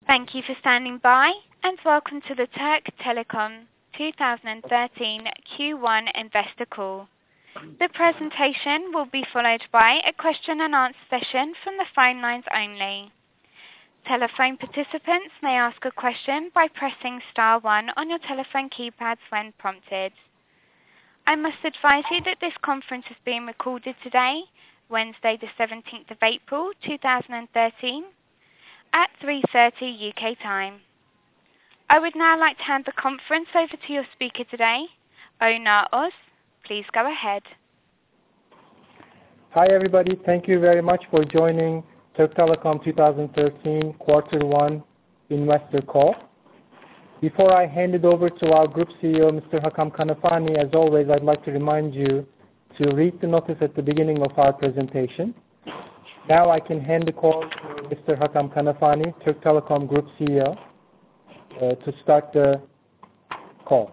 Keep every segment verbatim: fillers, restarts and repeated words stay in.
Thank you for standing by, and welcome to the Türk Telekom twenty thirteen Q one investor call. The presentation will be followed by a question and answer session from the phone lines only. Telephone participants may ask a question by pressing star one on your telephone keypads when prompted. I must advise you that this conference is being recorded today, Wednesday the seventeenth of April two thousand thirteen, at three thirty U K time. I would now like to hand the conference over to your speaker today, Öner Öz. Please go ahead. Hi everybody, thank you very much for joining Türk Telekom twenty thirteen quarter one investor call. Before I hand it over to our group C E O, Mister Hakan Kanafani, as always, I'd like to remind you to read the notice at the beginning of our presentation. Now I can hand the call to Mister Hakan Kanafani, Türk Telekom Group C E O, uh, to start the call.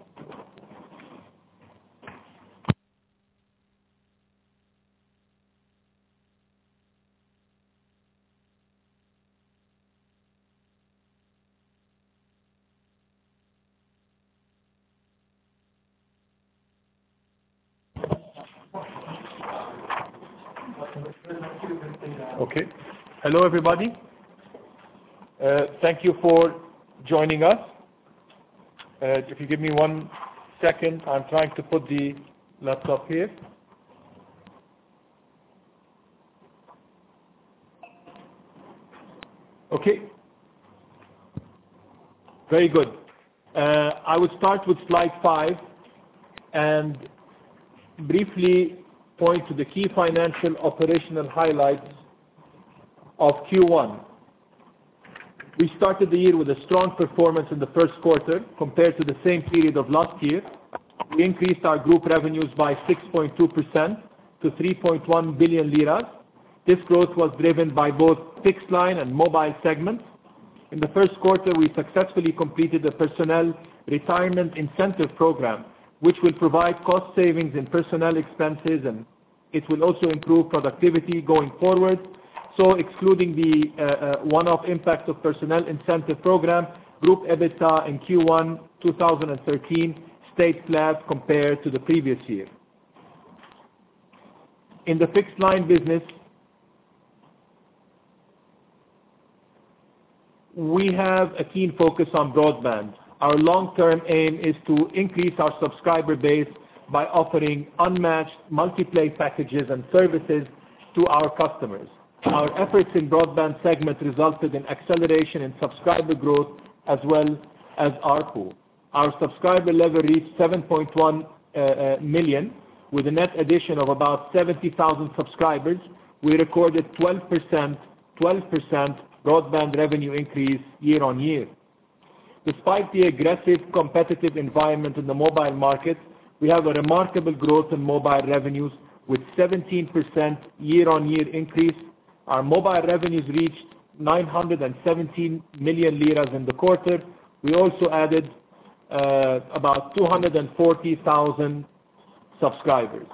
Okay. Hello everybody. Uh, thank you for joining us. Uh, if you give me one second, I'm trying to put the laptop here. Okay. Very good. Uh, I would start with slide five and briefly point to the key financial operational highlights of Q one. We started the year with a strong performance in the first quarter compared to the same period of last year. We increased our group revenues by six point two percent to three point one billion liras. This growth was driven by both fixed line and mobile segments. In the first quarter, we successfully completed the personnel retirement incentive program, which will provide cost savings in personnel expenses, and it will also improve productivity going forward. So excluding the uh, uh, one-off impact of personnel incentive program, group EBITDA in Q one twenty thirteen stayed flat compared to the previous year. In the fixed line business, we have a keen focus on broadband. Our long-term aim is to increase our subscriber base by offering unmatched multi-play packages and services to our customers. Our efforts in broadband segment resulted in acceleration in subscriber growth as well as A R P U. Our subscriber level reached seven point one uh, uh, million with a net addition of about seventy thousand subscribers. We recorded twelve percent broadband revenue increase year on year. Despite the aggressive competitive environment in the mobile market, we have a remarkable growth in mobile revenues with seventeen percent year-on-year increase. Our mobile revenues reached nine hundred seventeen million liras in the quarter. We also added uh, about two hundred forty thousand subscribers.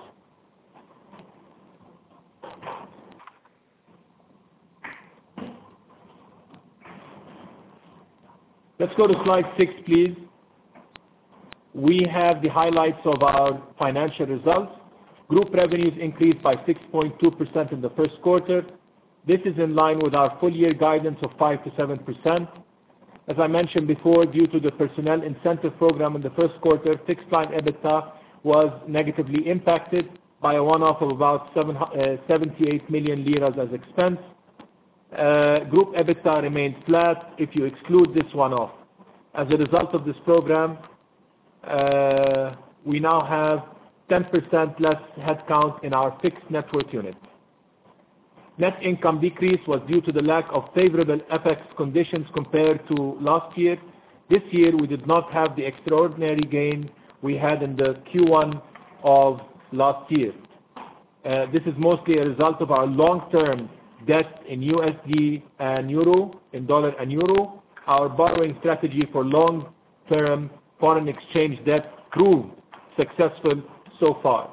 Let's go to slide six, please. We have the highlights of our financial results. Group revenues increased by six point two percent in the first quarter. This is in line with our full year guidance of five to seven percent. As I mentioned before, due to the personnel incentive program in the first quarter, fixed line EBITDA was negatively impacted by a one-off of about seventy-eight million liras as expense. Uh, group EBITDA remained flat if you exclude this one-off. As a result of this program, uh, we now have ten percent less headcount in our fixed network unit. Net income decrease was due to the lack of favorable F X conditions compared to last year. This year we did not have the extraordinary gain we had in the Q one of last year. Uh, this is mostly a result of our long-term debt in U S D and Euro, in dollar and Euro. Our borrowing strategy for long-term foreign exchange debt proved successful so far.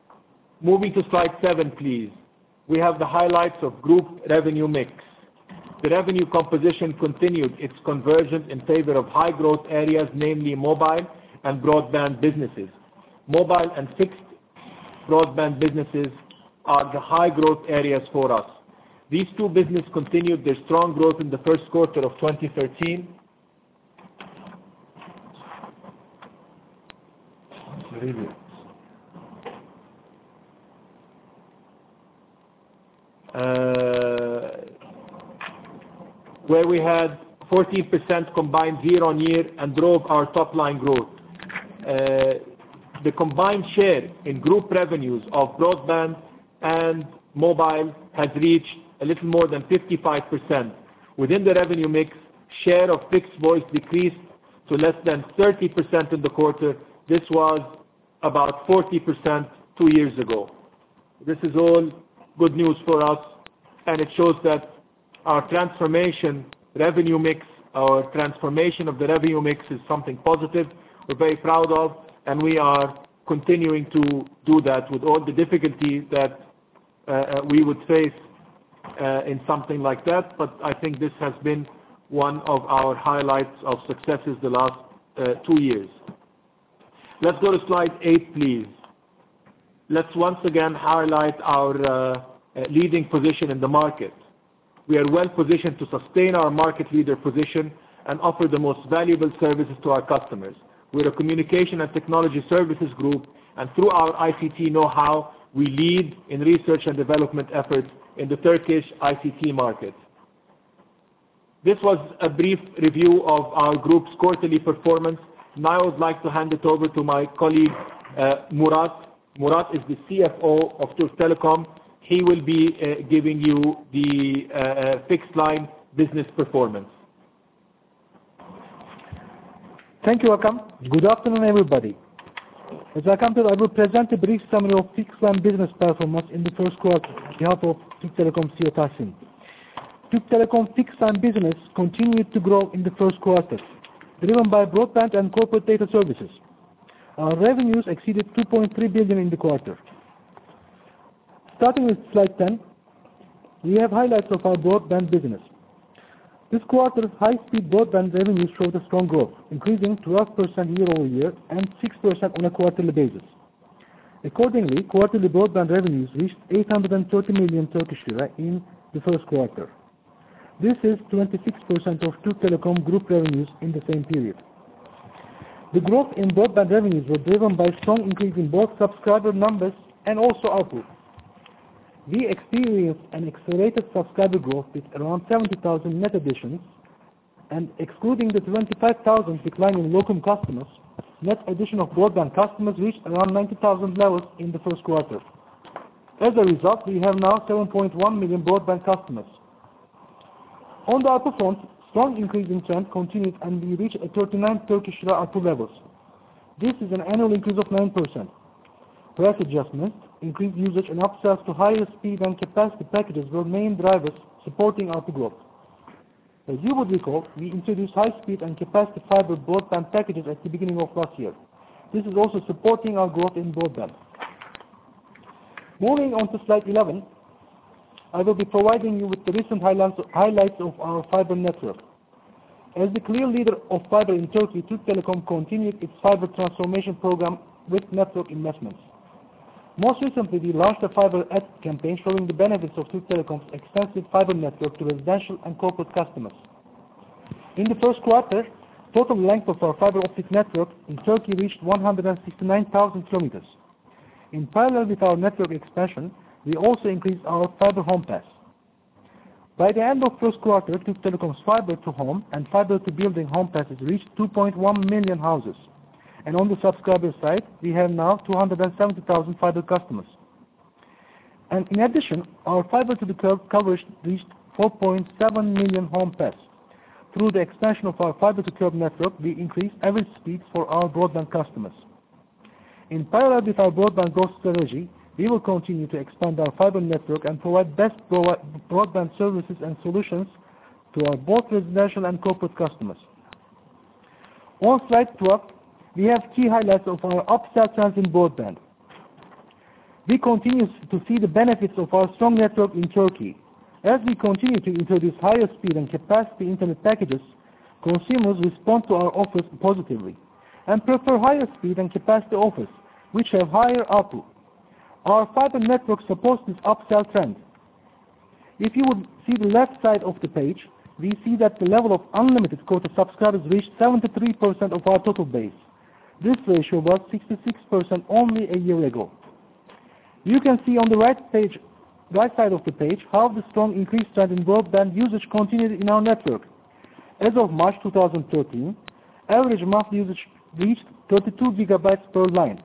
Moving to slide seven, please. We have the highlights of group revenue mix. the revenue composition continued its convergence in favor of high growth areas, namely mobile and broadband businesses. Mobile and fixed broadband businesses are the high growth areas for us. These two businesses continued their strong growth in the first quarter of twenty thirteen. Uh, where we had fourteen percent combined year-on-year and drove our top-line growth. Uh, the combined share in group revenues of broadband and mobile has reached a little more than fifty-five percent. Within the revenue mix, share of fixed voice decreased to less than thirty percent in the quarter. This was about forty percent two years ago. This is all good news for us, and it shows that our transformation revenue mix, our transformation of the revenue mix is something positive we're very proud of, and we are continuing to do that with all the difficulties that uh, we would face uh, in something like that. But I think this has been one of our highlights of successes the last uh, two years. Let's go to slide eight, please. Let's once again highlight our uh, leading position in the market. We are well positioned to sustain our market leader position and offer the most valuable services to our customers. We're a communication and technology services group, and through our I C T know-how, we lead in research and development efforts in the Turkish I C T market. This was a brief review of our group's quarterly performance. Now I would like to hand it over to my colleague uh, Murat. Murat is the C F O of Türk Telekom. He will be uh, giving you the uh, fixed line business performance. Thank you, Hakan. Good afternoon, everybody. As I come to, I will present a brief summary of fixed line business performance in the first quarter on behalf of Türk Telekom C E O Tahsin. Türk Telekom fixed line business continued to grow in the first quarter, driven by broadband and corporate data services. Our revenues exceeded two point three billion in the quarter. Starting with slide ten, we have highlights of our broadband business. This quarter, high-speed broadband revenues showed a strong growth, increasing twelve percent year-over-year and six percent on a quarterly basis. Accordingly, quarterly broadband revenues reached eight hundred thirty million Turkish lira in the first quarter. This is twenty-six percent of Türk Telekom group revenues in the same period. The growth in broadband revenues was driven by strong increase in both subscriber numbers and also output. We experienced an accelerated subscriber growth with around seventy thousand net additions, and excluding the twenty-five thousand decline in locum customers, net addition of broadband customers reached around ninety thousand levels in the first quarter. As a result, we have now seven point one million broadband customers. On the ARPU front, strong increasing trend continued, and we reached a thirty-nine Turkish lira ARPU levels. This is an annual increase of nine percent. Price adjustments, increased usage, and upsells to higher speed and capacity packages were main drivers supporting ARPU growth. As you would recall, we introduced high-speed and capacity fiber broadband packages at the beginning of last year. This is also supporting our growth in broadband. Moving on to slide eleven, I will be providing you with the recent highlights of our fiber network. As the clear leader of fiber in Turkey, Türk Telekom continued its fiber transformation program with network investments. Most recently, we launched a fiber ad campaign showing the benefits of Türk Telekom's extensive fiber network to residential and corporate customers. In the first quarter, total length of our fiber optic network in Turkey reached one hundred sixty-nine thousand kilometers. In parallel with our network expansion, we also increased our fiber home pass. By the end of first quarter, Türk Telekom's fiber to home and fiber to building home passes reached two point one million houses. And on the subscriber side, we have now two hundred seventy thousand fiber customers. And in addition, our fiber to the curb coverage reached four point seven million home pass. Through the expansion of our fiber to curb network, we increased average speeds for our broadband customers. In parallel with our broadband growth strategy, we will continue to expand our fiber network and provide best broadband services and solutions to our both residential and corporate customers. On slide twelve, we have key highlights of our upsell trends in broadband. We continue to see the benefits of our strong network in Turkey. As we continue to introduce higher speed and capacity internet packages, consumers respond to our offers positively and prefer higher speed and capacity offers, which have higher A R P U. Our fiber network supports this upsell trend. If you would see the left side of the page, we see that the level of unlimited quota subscribers reached seventy-three percent of our total base. This ratio was sixty-six percent only a year ago. You can see on the right page, right side of the page, how the strong increased trend in broadband usage continued in our network. As of March two thousand thirteen, average monthly usage reached thirty-two gigabytes per line.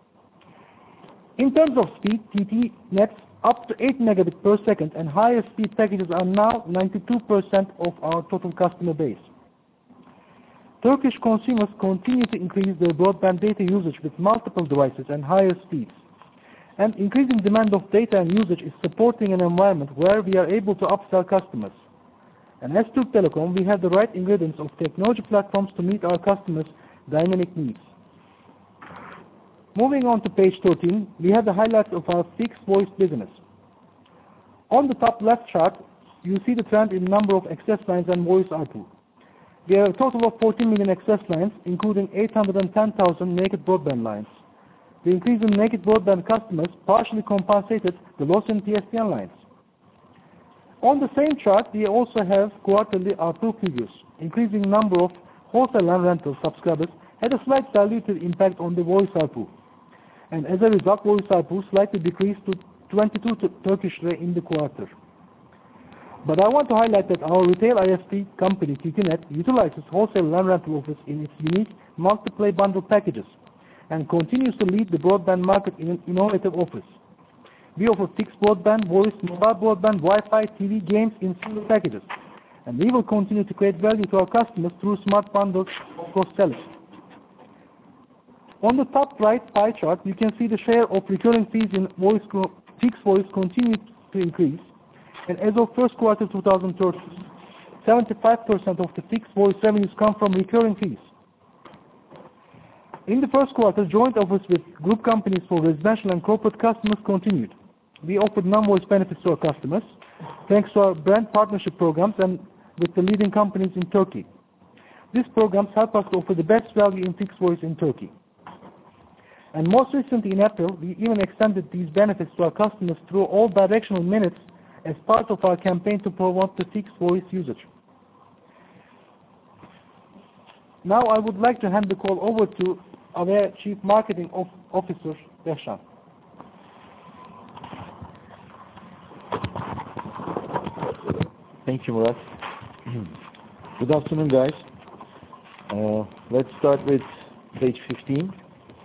In terms of speed, T T nets up to eight megabits per second and higher speed packages are now ninety-two percent of our total customer base. Turkish consumers continue to increase their broadband data usage with multiple devices and higher speeds. And increasing demand of data and usage is supporting an environment where we are able to upsell customers. And as Türk Telekom, we have the right ingredients of technology platforms to meet our customers' dynamic needs. Moving on to page thirteen, we have the highlights of our fixed voice business. On the top left chart, you see the trend in number of access lines and voice A R P U. We have a total of fourteen million access lines, including eight hundred ten thousand naked broadband lines. The increase in naked broadband customers partially compensated the loss in P S T N lines. On the same chart, we also have quarterly A R P U figures. Increasing number of wholesale and rental subscribers had a slight dilutive impact on the voice A R P U. And as a result, voice A R P U slightly decreased to twenty-two Turkish lira in the quarter. But I want to highlight that our retail I S P company, T T Net, utilizes wholesale and rental offers in its unique multi-play bundle packages and continues to lead the broadband market in innovative offers. We offer fixed broadband, voice, mobile broadband, Wi-Fi, T V, games in single packages. And we will continue to create value to our customers through smart bundles of cross-selling. On the top right pie chart, you can see the share of recurring fees in voice fixed voice continued to increase. And as of first quarter two thousand thirteen, seventy-five percent of the fixed voice revenues come from recurring fees. In the first quarter, joint offers with group companies for residential and corporate customers continued. We offered non-voice benefits to our customers, thanks to our brand partnership programs and with the leading companies in Turkey. These programs help us to offer the best value in fixed voice in Turkey. And most recently in April, we even extended these benefits to our customers through all directional minutes as part of our campaign to promote the fixed voice usage. Now I would like to hand the call over to our Chief Marketing Officer, Behşan. Thank you, Murat. Good afternoon, guys. Uh, let's start with page fifteen.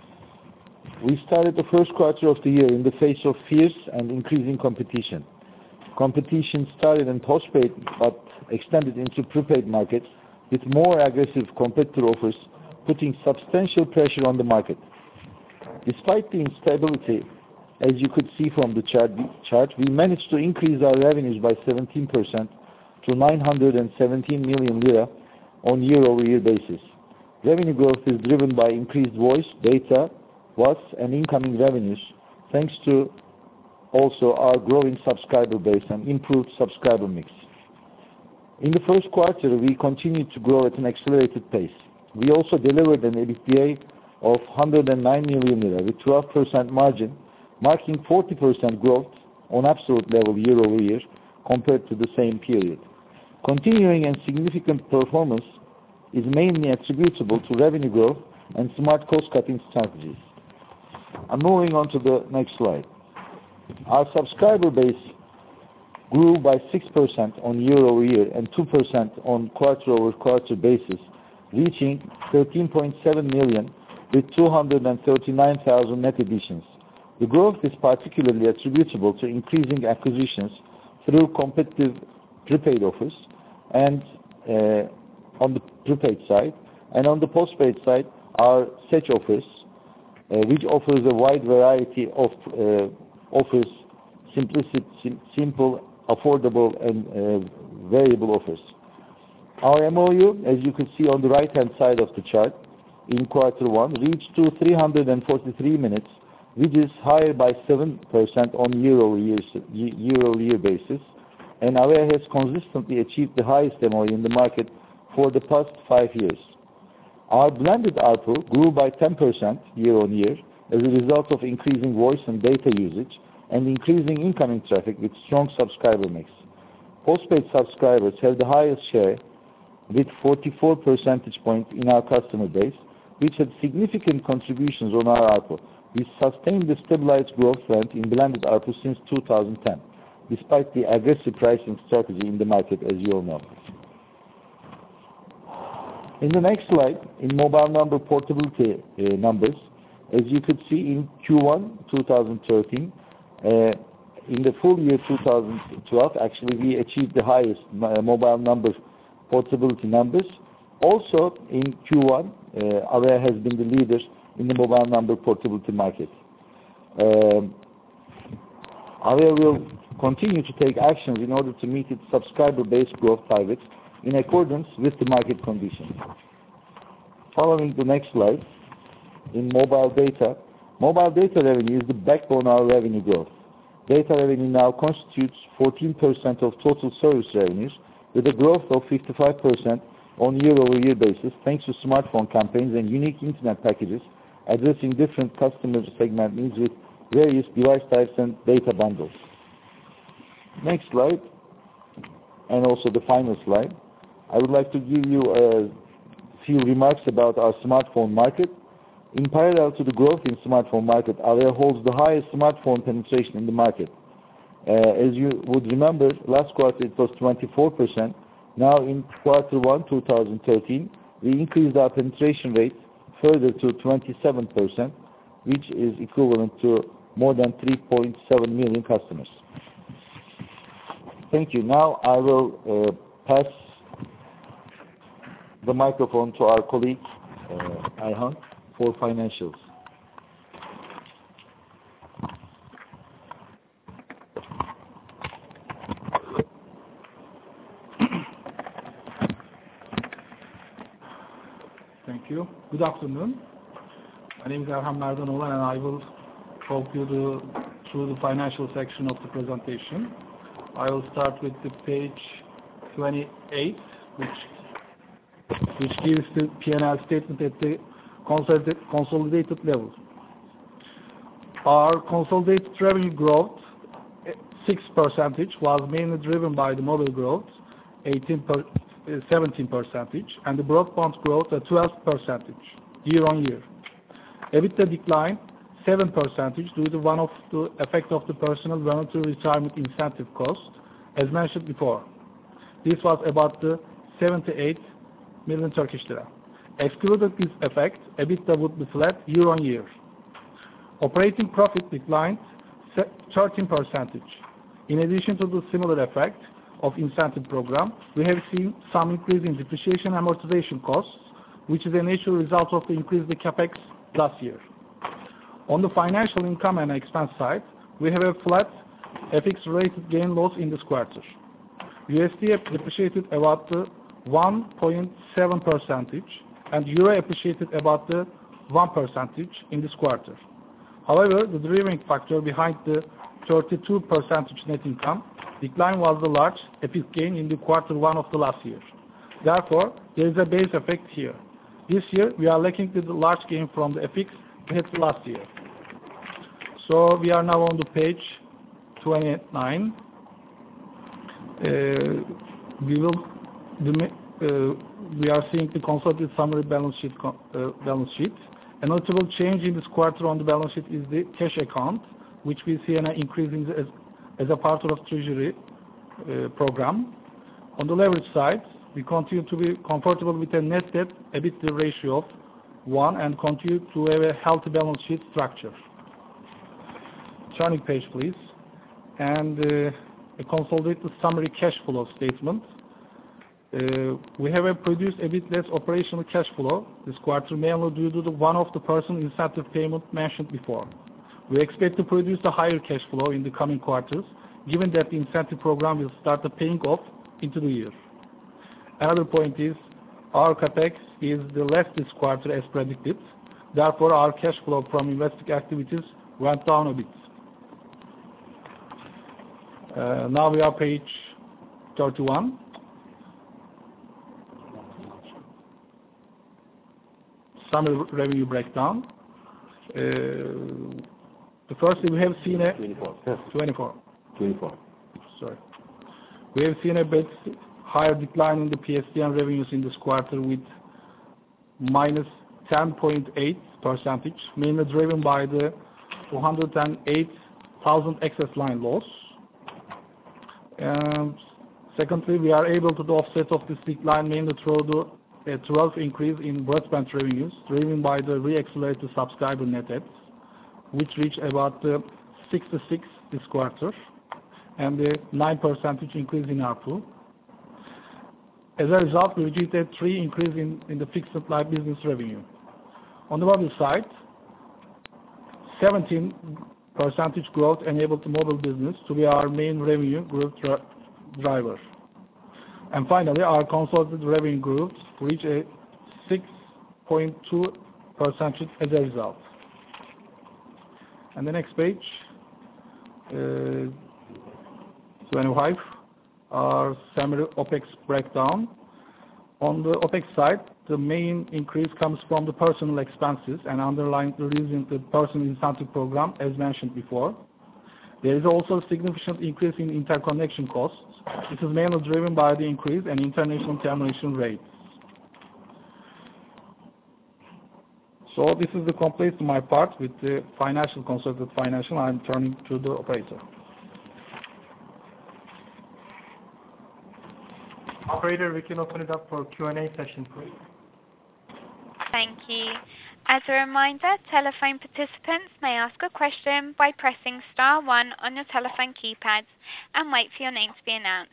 We started the first quarter of the year in the face of fierce and increasing competition. Competition started in postpaid but extended into prepaid markets with more aggressive competitor offers, putting substantial pressure on the market. Despite the instability, as you could see from the chart, chart we managed to increase our revenues by seventeen percent to nine hundred seventeen million lira on year-over-year basis. Revenue growth is driven by increased voice, data, V A S, and incoming revenues, thanks to also our growing subscriber base and improved subscriber mix. In the first quarter, we continued to grow at an accelerated pace. We also delivered an EBITDA of one hundred nine million lira with twelve percent margin, marking forty percent growth on absolute level year-over-year compared to the same period. Continuing and significant performance is mainly attributable to revenue growth and smart cost-cutting strategies. I'm moving on to the next slide. Our subscriber base grew by six percent on year-over-year and two percent on quarter-over-quarter basis, reaching thirteen point seven million with two hundred thirty-nine thousand net additions. The growth is particularly attributable to increasing acquisitions through competitive prepaid offers and uh, on the prepaid side, and on the postpaid side, our Seç offers, uh, which offers a wide variety of uh, offers, simplicity, sim simple, affordable, and uh, variable offers. Our M O U, as you can see on the right-hand side of the chart, in quarter one, reached to three hundred forty-three minutes, which is higher by seven percent on year-over-year year-over-year basis, and Avea has consistently achieved the highest M O A in the market for the past five years. Our blended A R P U grew by ten percent year-on-year as a result of increasing voice and data usage and increasing incoming traffic with strong subscriber mix. Postpaid subscribers have the highest share with forty-four percentage points in our customer base, which had significant contributions on our A R P U. We sustained the stabilized growth trend in blended A R P U since two thousand ten, despite the aggressive pricing strategy in the market, as you all know. In the next slide, in mobile number portability uh, numbers, as you could see in Q one twenty thirteen, uh, in the full year two thousand twelve, actually we achieved the highest uh, mobile number portability numbers. Also in Q one, uh, Avea has been the leader in the mobile number portability market. Um, Avea will continue to take actions in order to meet its subscriber-based growth targets in accordance with the market conditions. Following the next slide, in mobile data, mobile data revenue is the backbone of our revenue growth. Data revenue now constitutes fourteen percent of total service revenues, with a growth of fifty-five percent on year-over-year basis, thanks to smartphone campaigns and unique internet packages addressing different customer segment needs with various device types and data bundles. Next slide, and also the final slide. I would like to give you a few remarks about our smartphone market. In parallel to the growth in smartphone market, Avea holds the highest smartphone penetration in the market. Uh, as you would remember, last quarter it was twenty-four percent. Now in quarter one twenty thirteen, we increased our penetration rate further to twenty-seven percent, which is equivalent to more than three point seven million customers. Thank you. Now I will uh, pass the microphone to our colleague, uh, Ayhan, for financials. Thank you. Good afternoon. My name is Erhan Merdanoğlu, and I will talk you the, through the financial section of the presentation. I will start with the page twenty-eight, which which gives the P and L statement at the consolidated, consolidated level. Our consolidated revenue growth, six percent, was mainly driven by the mobile growth, eighteen per, seventeen percent, and the broadband growth at twelve percent year on year. EBITDA declined seven percent due to one of the effect of the personal voluntary retirement incentive cost, as mentioned before. This was about the seventy-eight million Turkish lira. Excluding this effect, EBITDA would be flat year on year. Operating profit declined thirteen percent. In addition to the similar effect of incentive program, we have seen some increase in depreciation and amortization costs, which is a natural result of the increase in the capex last year. On the financial income and expense side, we have a flat F X-related gain loss in this quarter. U S D depreciated about the one point seven percent and Euro appreciated about the one percent in this quarter. However, the driving factor behind the thirty-two percent net income decline was the large F X gain in the quarter one of the last year. Therefore, there is a base effect here. This year, we are lacking the large gain from the F X we had last year. So we are now on the page twenty-nine. Uh, we will the, uh, we are seeing the consolidated summary balance sheet. Uh, balance sheet. A notable change in this quarter on the balance sheet is the cash account, which we see an increase in the, as, as a part of treasury uh, program. On the leverage side, we continue to be comfortable with a net debt EBITDA ratio of one and continue to have a healthy balance sheet structure. Turning page, please. And uh, a consolidated summary cash flow statement. Uh, we have a produced a bit less operational cash flow this quarter, mainly due to the one of the personal incentive payment mentioned before. We expect to produce a higher cash flow in the coming quarters, given that the incentive program will start paying off into the year. Another point is our capex is the less this quarter as predicted. Therefore, our cash flow from investing activities went down a bit. Uh, now we are page thirty-one. Summary revenue breakdown. Uh, the first we have seen a twenty-four. twenty-four. twenty-four. Sorry. We have seen a bit higher decline in the P S T N revenues in this quarter with minus ten point eight percentage, mainly driven by the two hundred eight thousand access line loss. And secondly, we are able to offset of this decline mainly through the uh, twelve increase in broadband revenues, driven by the re-accelerated subscriber net adds, which reached about uh, sixty-six this quarter, and a nine percentage increase in A R P U. As a result, we achieved a three increase in, in the fixed line business revenue. On the mobile side, seventeen percentage growth enabled the mobile business to be our main revenue growth dri driver. And finally, our consolidated revenue growth reached a six point two percentage as a result. And the next page, uh, twenty-five, our summary OPEX breakdown. On the OPEX side, the main increase comes from the personal expenses and underlying the reason the personal incentive program, as mentioned before. There is also a significant increase in interconnection costs. This is mainly driven by the increase in international termination rates. So this is the complete to my part with the financial consolidated financial. I'm turning to the operator. Operator, we can open it up for Q and A session, please. Thank you. As a reminder, telephone participants may ask a question by pressing star one on your telephone keypads and wait for your name to be announced.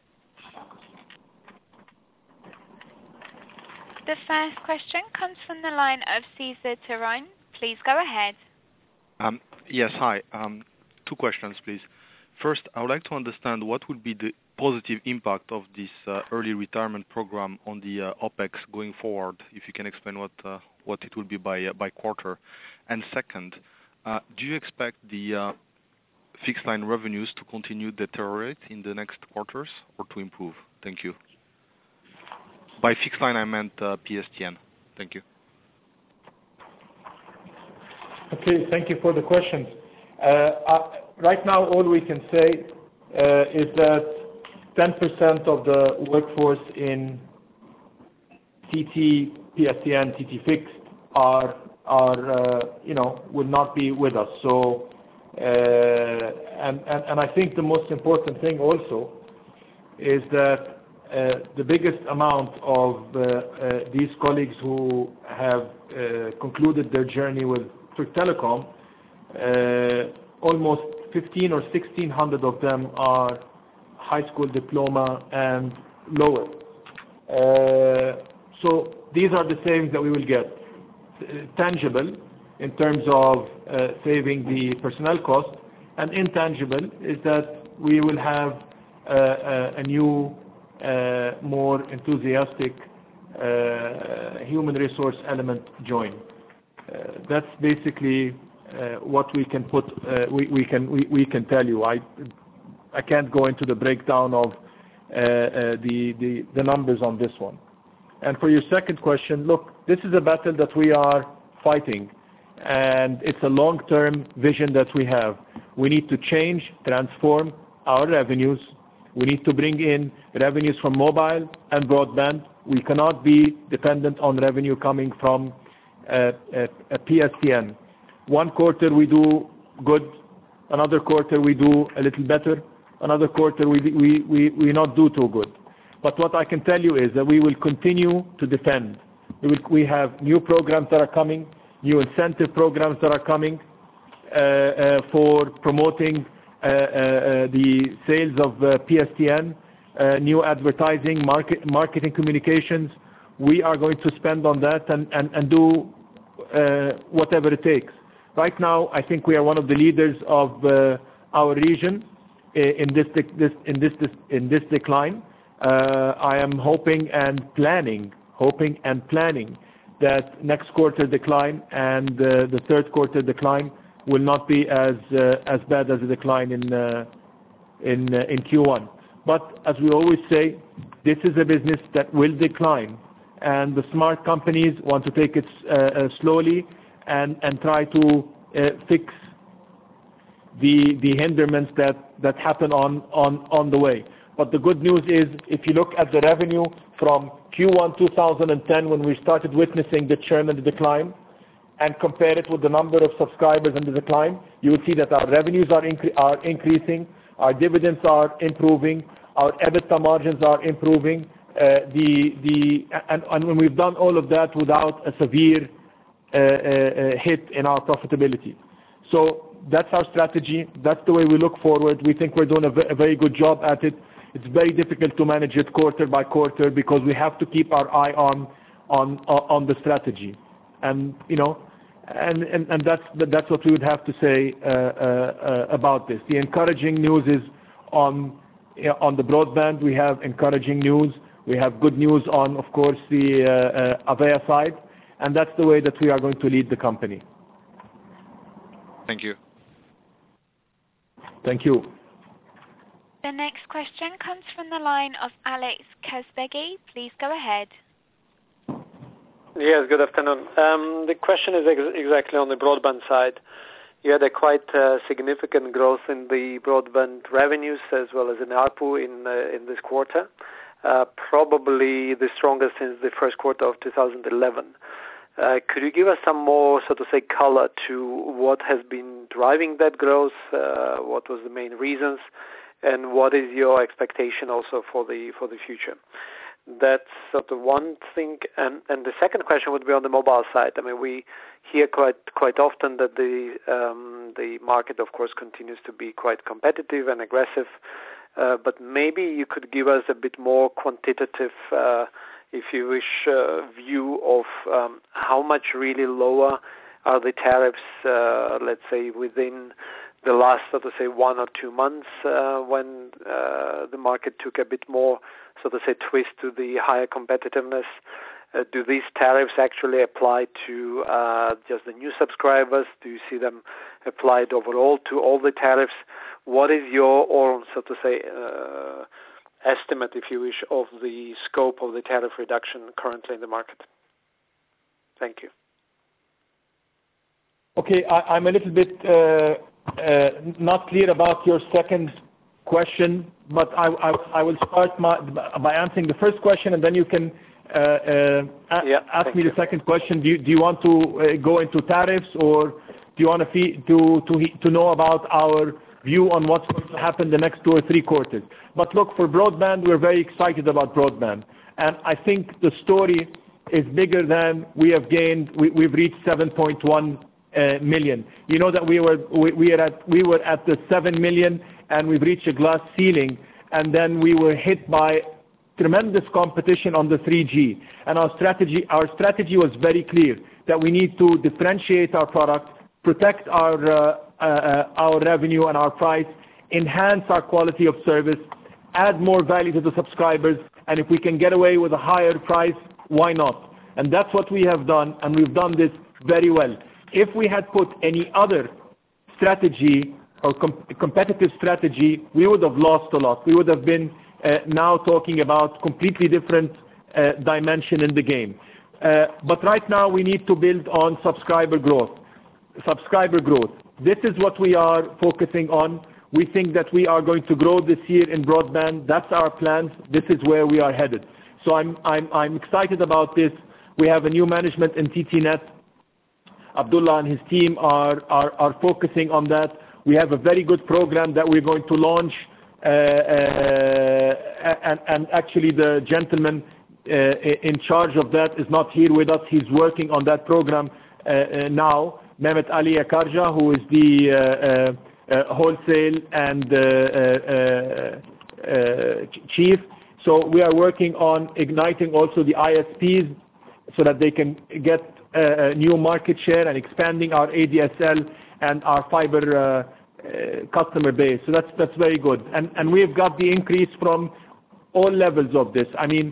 The first question comes from the line of Cesar Tiron. Please go ahead. Um, yes, hi. Um, two questions, please. First, I would like to understand what would be the positive impact of this uh, early retirement program on the uh, OPEX going forward, if you can explain what uh, what it will be by uh, by quarter. And second, uh, do you expect the uh, fixed line revenues to continue to deteriorate in the next quarters or to improve? Thank you. By fixed line, I meant uh, P S T N. Thank you. Okay, thank you for the questions. Uh, uh, right now, all we can say uh, is that ten percent of the workforce in T T, P S T N, T T fixed are, are uh, you know, will not be with us. So, uh, and, and, and I think the most important thing also is that uh, the biggest amount of uh, uh, these colleagues who have uh, concluded their journey with Turk Telecom, uh, almost fifteen or sixteen hundred of them are high school diploma and lower. Uh, so these are the savings that we will get. Uh, tangible in terms of uh, saving the personnel cost, and intangible is that we will have uh, a, a new, uh, more enthusiastic uh, human resource element join. Uh, that's basically uh, what we can put. Uh, we, we can we, we can tell you. I I can't go into the breakdown of uh, uh, the, the the numbers on this one. And for your second question, look, this is a battle that we are fighting, and it's a long-term vision that we have. We need to change, transform our revenues. We need to bring in revenues from mobile and broadband. We cannot be dependent on revenue coming from uh, a, a P S T N. One quarter we do good, another quarter we do a little better, another quarter we, we, we, we not do too good. But what I can tell you is that we will continue to defend. We, will, we have new programs that are coming, new incentive programs that are coming uh, uh, for promoting uh, uh, the sales of uh, P S T N, uh, new advertising, market, marketing communications. We are going to spend on that and, and, and do uh, whatever it takes. Right now, I think we are one of the leaders of uh, our region in this, this, in this, this, in this decline. Uh, I am hoping and planning, hoping and planning that next quarter decline and uh, the third quarter decline will not be as uh, as bad as the decline in uh, in uh, in Q one. But as we always say, this is a business that will decline, and the smart companies want to take it uh, uh, slowly and, and try to uh, fix the the hindrance that, that happen on, on, on the way. But the good news is, if you look at the revenue from Q one two thousand ten, when we started witnessing the churn and the decline, and compare it with the number of subscribers and the decline, you will see that our revenues are, incre- are increasing, our dividends are improving, our EBITDA margins are improving, uh, the, the, and, and when we've done all of that without a severe uh, uh, hit in our profitability. So that's our strategy. That's the way we look forward. We think we're doing a, v- a very good job at it. It's very difficult to manage it quarter by quarter because we have to keep our eye on on on the strategy, and you know, and and, and that's that's what we would have to say uh, uh, about this. The encouraging news is on you know, on the broadband. We have encouraging news. We have good news on, of course, the uh, uh, Avaya side, and that's the way that we are going to lead the company. Thank you. Thank you. The next question comes from the line of Alex Kazbegi. Please go ahead. Yes, good afternoon. Um, the question is ex- exactly on the broadband side. You had a quite uh, significant growth in the broadband revenues as well as in ARPU in uh, in this quarter, uh, probably the strongest since the first quarter of two thousand eleven. Uh, could you give us some more, so to say, color to what has been driving that growth? Uh, what was the main reasons? And what is your expectation also for the for the future? That's sort of one thing. And, and the second question would be on the mobile side. I mean, we hear quite quite often that the um, the market, of course, continues to be quite competitive and aggressive. Uh, but maybe you could give us a bit more quantitative, uh, if you wish, uh, view of um, how much really lower are the tariffs, uh, let's say, within the last, so to say, one or two months uh, when uh, the market took a bit more, so to say, twist to the higher competitiveness. Uh, do these tariffs actually apply to uh, just the new subscribers? Do you see them applied overall to all the tariffs? What is your own, so to say, uh, estimate, if you wish, of the scope of the tariff reduction currently in the market? Thank you. Okay, I, I'm a little bit uh, uh, not clear about your second question, but I, I, I will start my, by answering the first question, and then you can uh, uh, yeah, ask me you. the second question. Do you, do you want to uh, go into tariffs, or do you want to, fee, to, to, to know about our view on what's going to happen the next two or three quarters? But look, for broadband, we're very excited about broadband. And I think the story is bigger than we have gained. We, we've reached seven point one uh, million. You know that we were, we, we, are at, we were at the seven million, and we've reached a glass ceiling. And then we were hit by tremendous competition on the three G. And our strategy, our strategy was very clear, that we need to differentiate our product, protect our uh, Uh, uh, our revenue and our price, enhance our quality of service, add more value to the subscribers, and if we can get away with a higher price, why not? And that's what we have done, and we've done this very well. If we had put any other strategy or com- competitive strategy, we would have lost a lot. We would have been uh, now talking about completely different uh, dimension in the game. Uh, but right now we need to build on subscriber growth. Subscriber growth. This is what we are focusing on. We think that we are going to grow this year in broadband. That's our plans. This is where we are headed. So I'm, I'm, I'm excited about this. We have a new management in T T Net. Abdullah and his team are, are, are focusing on that. We have a very good program that we're going to launch. Uh, uh, and, and actually the gentleman uh, in charge of that is not here with us. He's working on that program uh, uh, now. Mehmet Ali Akarja, who is the uh, uh, uh, wholesale and uh, uh, uh, chief. So we are working on igniting also the I S Ps so that they can get uh, new market share and expanding our A D S L and our fiber uh, uh, customer base. So that's that's very good. And and we've got the increase from all levels of this. I mean,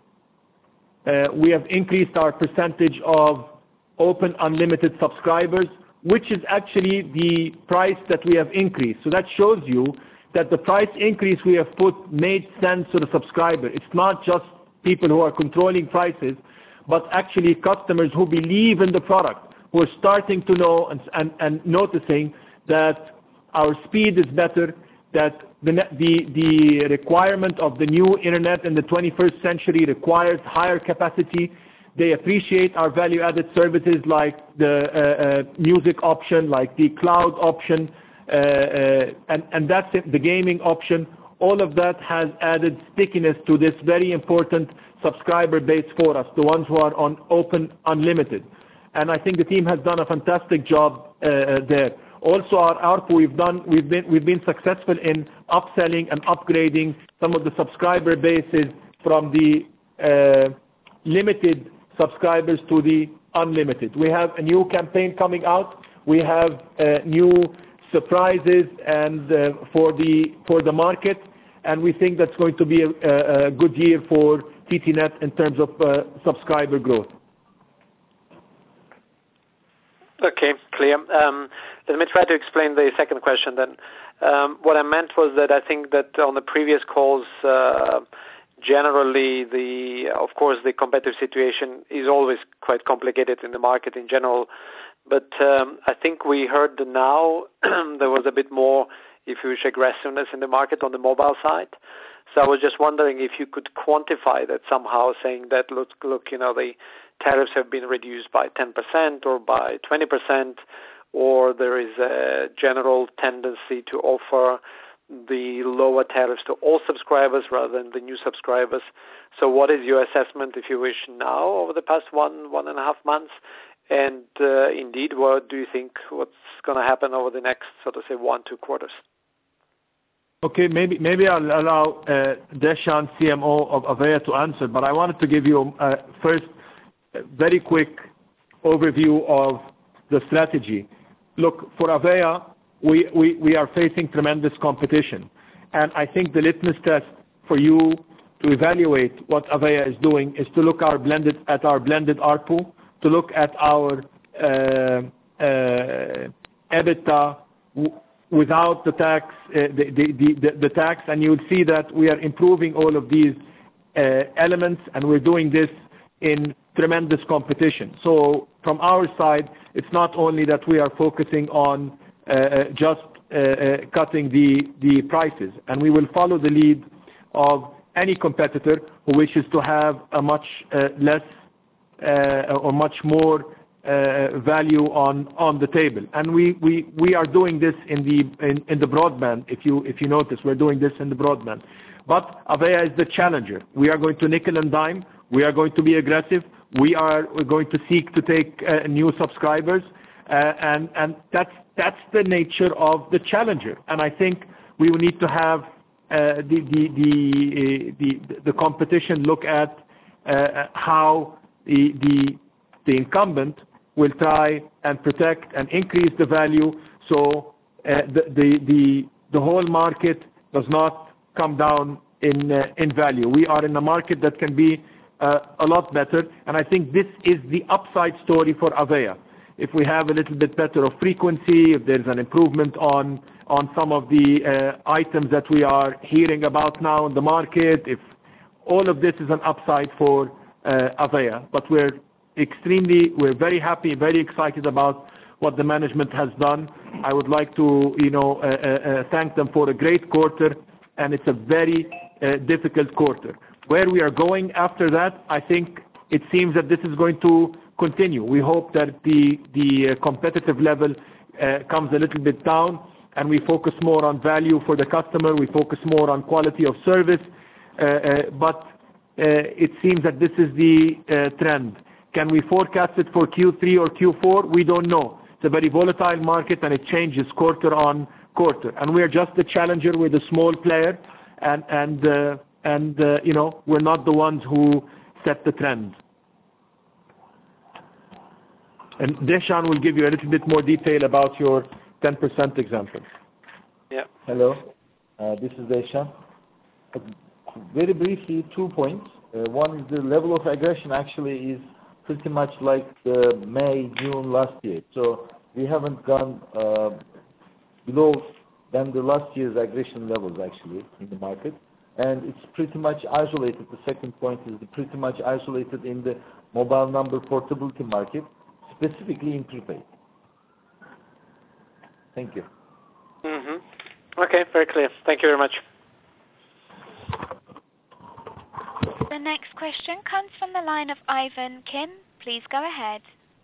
uh, we have increased our percentage of open unlimited subscribers, which is actually the price that we have increased. So that shows you that the price increase we have put made sense to the subscriber. It's not just people who are controlling prices, but actually customers who believe in the product, who are starting to know and, and, and noticing that our speed is better, that the, the, the requirement of the new internet in the twenty-first century requires higher capacity. They appreciate our value-added services like the uh, uh, music option, like the cloud option, uh, uh, and, and that's it, the gaming option. All of that has added stickiness to this very important subscriber base for us, the ones who are on Open Unlimited. And I think the team has done a fantastic job uh, there. Also, our A R P U, we've done, we've been, we've been successful in upselling and upgrading some of the subscriber bases from the uh, limited subscribers to the unlimited. We have a new campaign coming out. We have uh, new surprises and uh, for the for the market, and we think that's going to be a, a good year for T T Net in terms of uh, subscriber growth. Okay, clear. Um, let me try to explain the second question then. Um, what I meant was that I think that on the previous calls, uh, generally, the of course, the competitive situation is always quite complicated in the market in general. But um, I think we heard that now there was a bit more, if you wish, aggressiveness in the market on the mobile side. So I was just wondering if you could quantify that somehow, saying that, look, look, you know, the tariffs have been reduced by ten percent or by twenty percent, or there is a general tendency to offer the lower tariffs to all subscribers rather than the new subscribers. So what is your assessment, if you wish, now over the past one, one and a half months? And uh, indeed, what do you think what's going to happen over the next, so to say, one, two quarters? Okay, maybe maybe I'll allow uh, Deshan, C M O of Avaya, to answer, but I wanted to give you uh, first a very quick overview of the strategy. Look, for Avaya, we, we, we are facing tremendous competition, and I think the litmus test for you to evaluate what Avaya is doing is to look our blended, at our blended A R P U, to look at our uh, uh, EBITDA w- without the tax, uh, the, the, the, the tax, and you'll see that we are improving all of these uh, elements, and we're doing this in tremendous competition. So from our side, it's not only that we are focusing on uh, just uh, uh, cutting the, the prices, and we will follow the lead of any competitor who wishes to have a much uh, less uh, or much more uh, value on, on the table. And we, we, we are doing this in the, in, in the broadband. If you, if you notice, we're doing this in the broadband. But Avaya is the challenger. We are going to nickel and dime. We are going to be aggressive. We are going to seek to take uh, new subscribers, uh, and, and that's, that's the nature of the challenger. And I think we will need to have uh, the, the, the, the, the competition look at uh, how the, the, the incumbent will try and protect and increase the value, so uh, the, the, the, the whole market does not come down in, uh, in value. We are in a market that can be Uh, a lot better, and I think this is the upside story for Avaya. If we have a little bit better of frequency, if there's an improvement on on some of the uh, items that we are hearing about now in the market, if all of this is an upside for uh, Avaya. But we're extremely, we're very happy, very excited about what the management has done. I would like to, you know, uh, uh, thank them for a great quarter, and it's a very uh, difficult quarter. Where we are going after that, I think it seems that this is going to continue. We hope that the, the uh, competitive level uh, comes a little bit down, and we focus more on value for the customer, we focus more on quality of service, uh, uh, but uh, it seems that this is the uh, trend. Can we forecast it for Q three or Q four? We don't know. It's a very volatile market, and it changes quarter on quarter. And we are just the challenger, we're the small player, and, and uh, and, uh, you know, we're not the ones who set the trend. And Deshan will give you a little bit more detail about your ten percent example. Yeah. Hello, uh, this is Deshan. Uh, very briefly, two points. Uh, one is the level of aggression actually is pretty much like the May, June last year. So we haven't gone uh, below than the last year's aggression levels actually in the market. And it's pretty much isolated. The second point is pretty much isolated in the mobile number portability market, specifically in prepaid. Thank you. Mm-hmm. Okay, very clear. Thank you very much. The next question comes from the line of Ivan Kim. Please go ahead.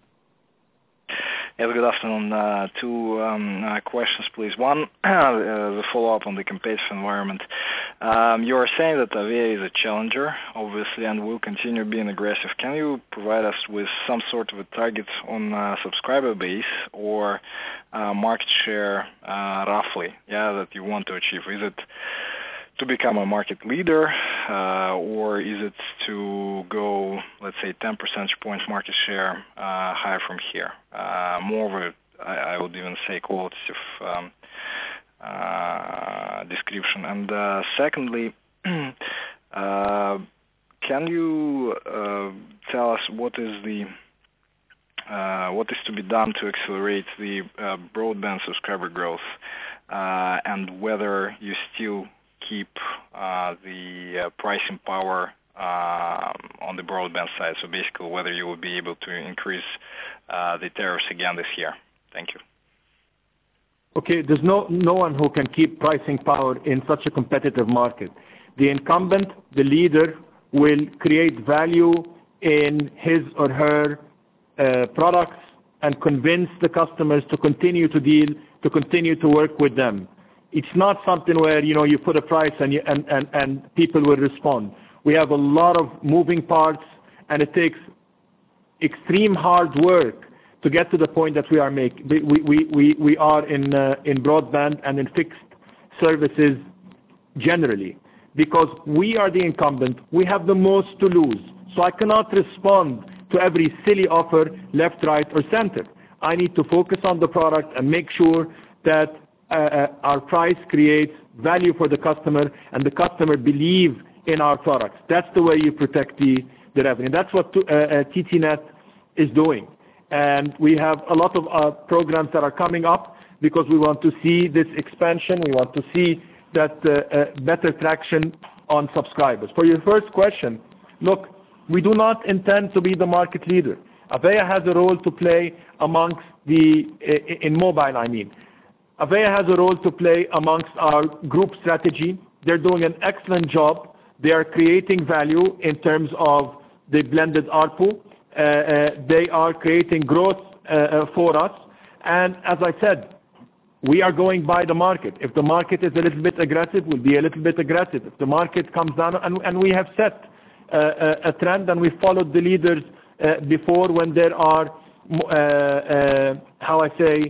Yes, good afternoon. Uh, two um, uh, questions, please. One, uh, the follow-up on the competitive environment. Um, you are saying that Avaya is a challenger, obviously, and will continue being aggressive. Can you provide us with some sort of a target on uh, subscriber base or uh, market share, uh, roughly, yeah, that you want to achieve? Is it to become a market leader, uh, or is it to go, let's say, ten percentage points market share uh, higher from here? Uh, more of a, I, I would even say, qualitative um, uh, description. And uh, secondly, uh, can you uh, tell us what is the uh, what is to be done to accelerate the uh, broadband subscriber growth, uh, and whether you still keep uh, the uh, pricing power uh, on the broadband side, so basically whether you will be able to increase uh, the tariffs again this year. Thank you. Okay, there's no, no one who can keep pricing power in such a competitive market. The incumbent, the leader, will create value in his or her uh, products and convince the customers to continue to deal, to continue to work with them. It's not something where, you know, you put a price and, you, and, and, and people will respond. We have a lot of moving parts, and it takes extreme hard work to get to the point that we are making. We, we, we, we are in, uh, in broadband and in fixed services generally, because we are the incumbent. We have the most to lose. So I cannot respond to every silly offer left, right, or center. I need to focus on the product and make sure that Uh, our price creates value for the customer, and the customer believe in our products. That's the way you protect the, the revenue. That's what uh, uh, T T Net is doing. And we have a lot of uh, programs that are coming up because we want to see this expansion. We want to see that uh, uh, better traction on subscribers. For your first question, look, we do not intend to be the market leader. Avaya has a role to play amongst the, uh, in mobile, I mean. Avaya has a role to play amongst our group strategy. They're doing an excellent job. They are creating value in terms of the blended A R P U. Uh, uh, they are creating growth uh, uh, for us. And as I said, we are going by the market. If the market is a little bit aggressive, we'll be a little bit aggressive. If the market comes down, and, and we have set uh, a trend, and we followed the leaders uh, before when there are, uh, uh, how I say,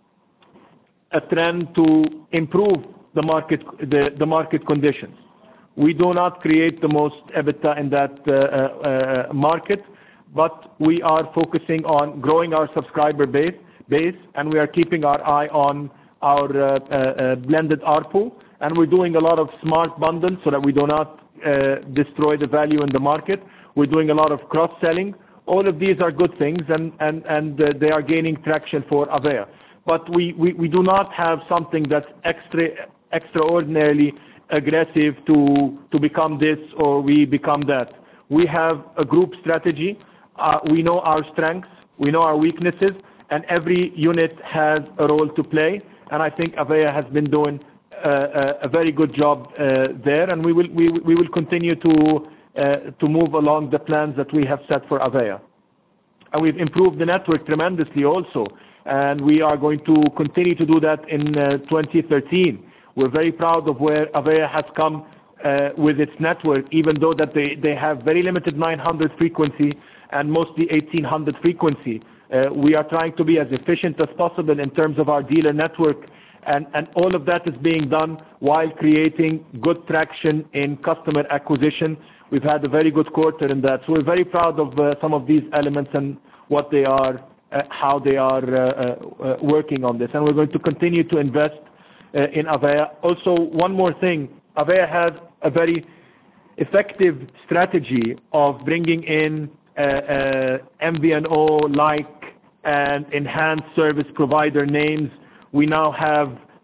a trend to improve the market, the, the market conditions. We do not create the most EBITDA in that uh, uh, market, but we are focusing on growing our subscriber base, base, and we are keeping our eye on our uh, uh, blended A R P U, and we're doing a lot of smart bundles so that we do not uh, destroy the value in the market. We're doing a lot of cross-selling. All of these are good things, and, and, and uh, they are gaining traction for Avaya. But we, we, we do not have something that's extra, extraordinarily aggressive to, to become this or we become that. We have a group strategy. Uh, we know our strengths. We know our weaknesses. And every unit has a role to play. And I think Avaya has been doing uh, a very good job uh, there. And we will, we, we will continue to, uh, to move along the plans that we have set for Avaya. And we've improved the network tremendously also. And we are going to continue to do that in uh, twenty thirteen. We're very proud of where Avaya has come uh, with its network, even though that they, they have very limited nine hundred frequency and mostly eighteen hundred frequency. Uh, we are trying to be as efficient as possible in terms of our dealer network, and, and all of that is being done while creating good traction in customer acquisition. We've had a very good quarter in that. So we're very proud of uh, some of these elements and what they are, Uh, how they are uh, uh, working on this. And we're going to continue to invest uh, in Avaya. Also, one more thing, Avaya has a very effective strategy of bringing in uh, uh, M V N O-like and enhanced service provider names. We now have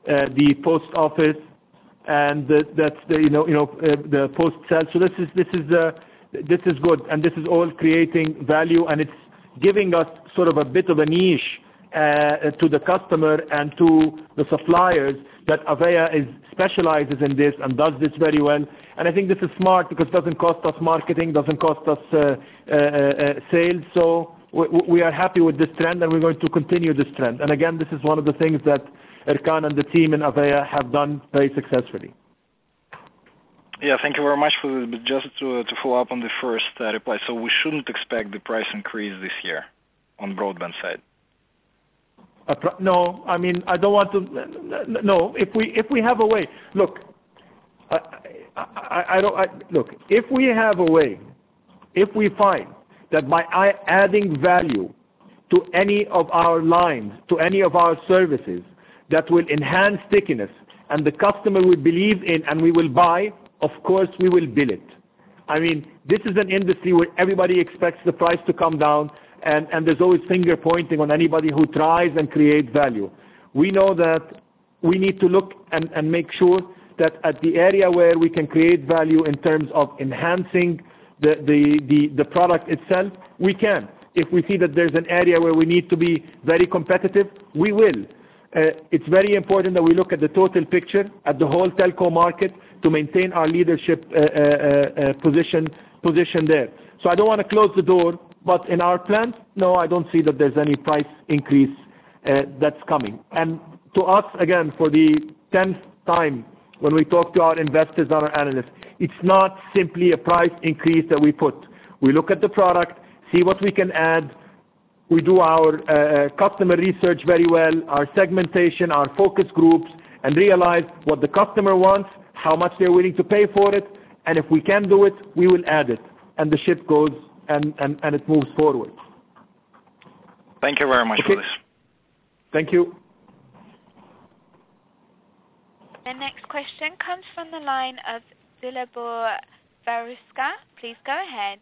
uh, the post office, and the, that's the you know you know uh, the post sale. So this is this is uh, this is good, and this is all creating value, and it's giving us sort of a bit of a niche uh, to the customer and to the suppliers that Avaya is specializes in this and does this very well. And I think this is smart because it doesn't cost us marketing, doesn't cost us uh, uh, uh, sales. So we, we are happy with this trend, and we're going to continue this trend. And again, this is one of the things that Erkan and the team in Avaya have done very successfully. Yeah, thank you very much for this. But just to, to follow up on the first uh, reply, so we shouldn't expect the price increase this year on broadband side. Uh, no, I mean I don't want to. No, if we if we have a way, look, I, I, I don't I, look. If we have a way, if we find that by adding value to any of our lines, to any of our services, that will enhance stickiness, and the customer will believe in, and we will buy. Of course, we will bill it. I mean, this is an industry where everybody expects the price to come down, and, and there's always finger pointing on anybody who tries and creates value. We know that we need to look and, and make sure that at the area where we can create value in terms of enhancing the, the, the, the product itself, we can. If we see that there's an area where we need to be very competitive, we will. Uh, it's very important that we look at the total picture, at the whole telco market, to maintain our leadership uh, uh, uh, position position there. So I don't want to close the door, but in our plans, no, I don't see that there's any price increase uh, that's coming. And to us, again, for the tenth time, when we talk to our investors and our analysts, it's not simply a price increase that we put. We look at the product, see what we can add. We do our uh, customer research very well, our segmentation, our focus groups, and realize what the customer wants, how much they're willing to pay for it, and if we can do it, we will add it. And the ship goes and, and, and it moves forward. Thank you very much okay. for this. Thank you. The next question comes from the line of Zilabor Varuska. Please go ahead.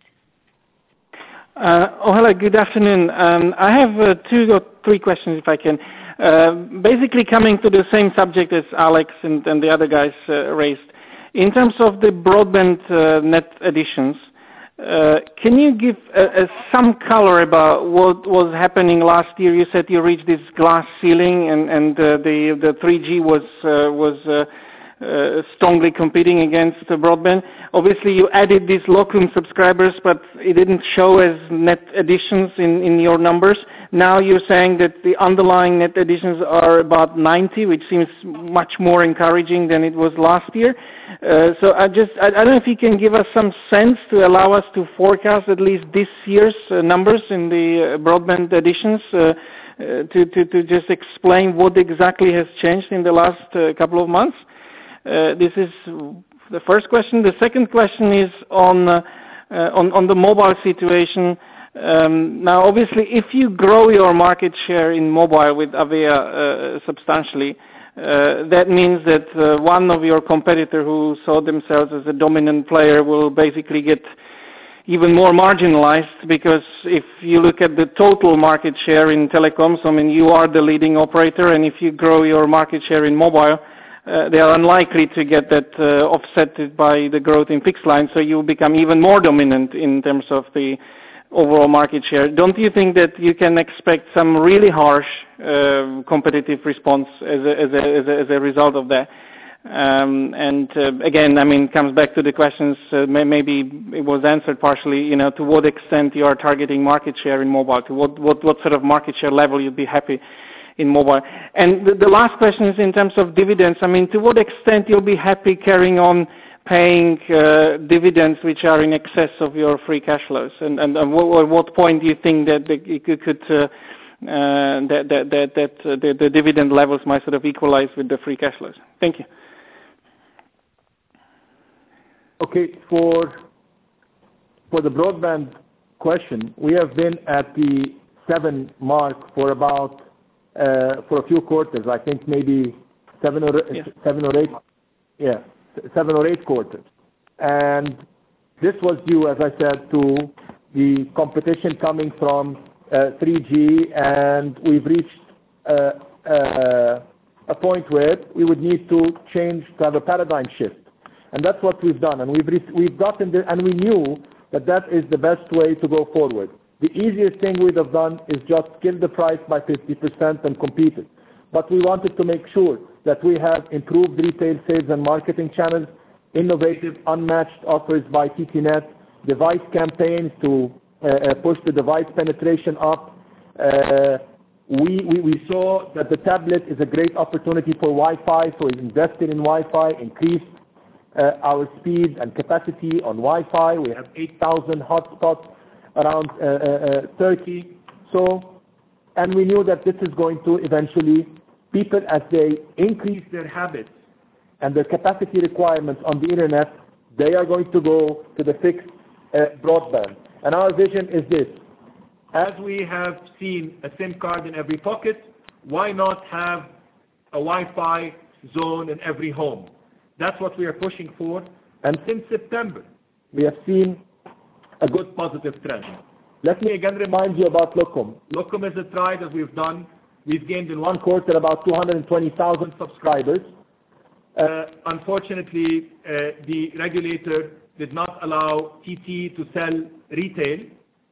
Uh, oh, hello, good afternoon. Um, I have uh, two or three questions, if I can. Uh, basically coming to the same subject as Alex and, and the other guys uh, raised. In terms of the broadband uh, net additions, uh, can you give uh, uh, some color about what was happening last year? You said you reached this glass ceiling, and, and uh, the, the three G was, uh, was uh, Uh, strongly competing against the broadband. Obviously, you added these locum subscribers, but it didn't show as net additions in, in your numbers. Now you're saying that the underlying net additions are about ninety, which seems much more encouraging than it was last year. Uh, so I just, I, I don't know if you can give us some sense to allow us to forecast at least this year's uh, numbers in the uh, broadband additions, uh, uh, to, to, to just explain what exactly has changed in the last uh, couple of months. Uh, this is the first question. The second question is on uh, uh, on, on the mobile situation. Um, now, obviously, if you grow your market share in mobile with Avaya uh, substantially, uh, that means that uh, one of your competitor who saw themselves as a dominant player will basically get even more marginalized, because if you look at the total market share in telecoms, I mean, you are the leading operator, and if you grow your market share in mobile, Uh, they are unlikely to get that uh, offset by the growth in fixed line, so you become even more dominant in terms of the overall market share. Don't you think that you can expect some really harsh uh, competitive response as a, as, a, as, a, as a result of that? Um, and uh, again, I mean, comes back to the questions, uh, may, maybe it was answered partially, you know, to what extent you are targeting market share in mobile, to what, what, what sort of market share level you'd be happy in mobile. And the, the last question is in terms of dividends. I mean, to what extent you'll be happy carrying on paying uh, dividends which are in excess of your free cash flows? And, and, and what, at what point do you think that the, you could, uh, uh, that, that, that, that uh, the, the dividend levels might sort of equalize with the free cash flows? Thank you. Okay, for for the broadband question, we have been at the seven mark for about Uh, for a few quarters. I think maybe seven or yeah. seven or eight, yeah, seven or eight quarters. And this was due, as I said, to the competition coming from uh, three G, and we've reached uh, uh, a point where we would need to change to have a paradigm shift. And that's what we've done. And we've, re- we've gotten the, and we knew that that is the best way to go forward. The easiest thing we'd have done is just kill the price by fifty percent and compete it. But we wanted to make sure that we have improved retail sales and marketing channels, innovative, unmatched offers by T T Net, device campaigns to uh, uh, push the device penetration up. Uh, we, we, we saw that the tablet is a great opportunity for Wi-Fi, so we invested in Wi-Fi, increased uh, our speed and capacity on Wi-Fi. We have eight thousand hotspots around uh, uh, Turkey. So, and we knew that this is going to eventually, people as they increase their habits and their capacity requirements on the internet, they are going to go to the fixed uh, broadband. And our vision is this. As we have seen a SIM card in every pocket, why not have a Wi-Fi zone in every home? That's what we are pushing for. And since September, we have seen a good positive trend. Let me again remind you about Locum. Locum is a try that we've done. We've gained in one quarter about two hundred twenty thousand subscribers. Uh, unfortunately, uh, the regulator did not allow T T to sell retail.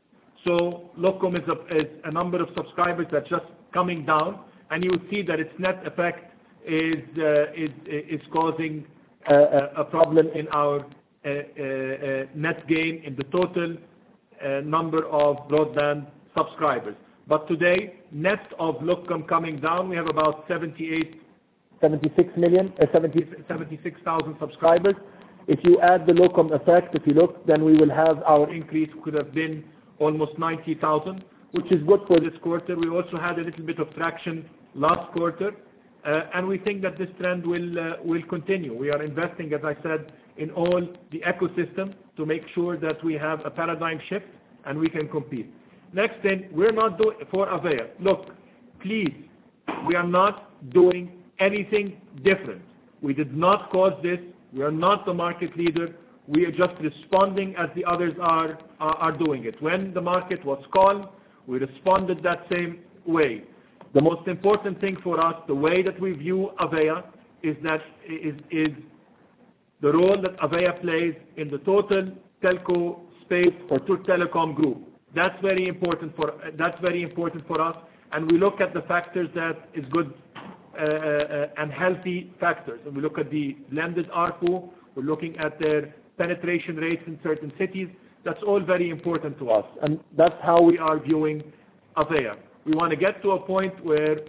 So Locum is a, is a number of subscribers that's just coming down, and you will see that its net effect is uh, is, is causing uh, a problem in our uh, uh, uh, net gain in the total uh, number of broadband subscribers. But today, net of Locum coming down, we have about seventy-eight, seventy-six million, uh, seventy, seventy-six thousand subscribers. If you add the Locum effect, if you look, then we will have our increase could have been almost ninety thousand, which is good for this quarter. We also had a little bit of traction last quarter, uh, and we think that this trend will uh, will continue. We are investing, as I said, in all the ecosystem to make sure that we have a paradigm shift and we can compete. Next thing, we're not doing for Avaya. Look, please, we are not doing anything different. We did not cause this. We are not the market leader. We are just responding as the others are, are, are doing it. When the market was calm, we responded that same way. The most important thing for us, the way that we view Avaya, is that is, is the role that Avaya plays in the total telco space for Türk Telekom Group. That's very important for that's very important for us, and we look at the factors that is good uh, uh, and healthy factors. And we look at the blended A R P U. We're looking at their penetration rates in certain cities. That's all very important to us, and that's how we are viewing Avaya. We want to get to a point where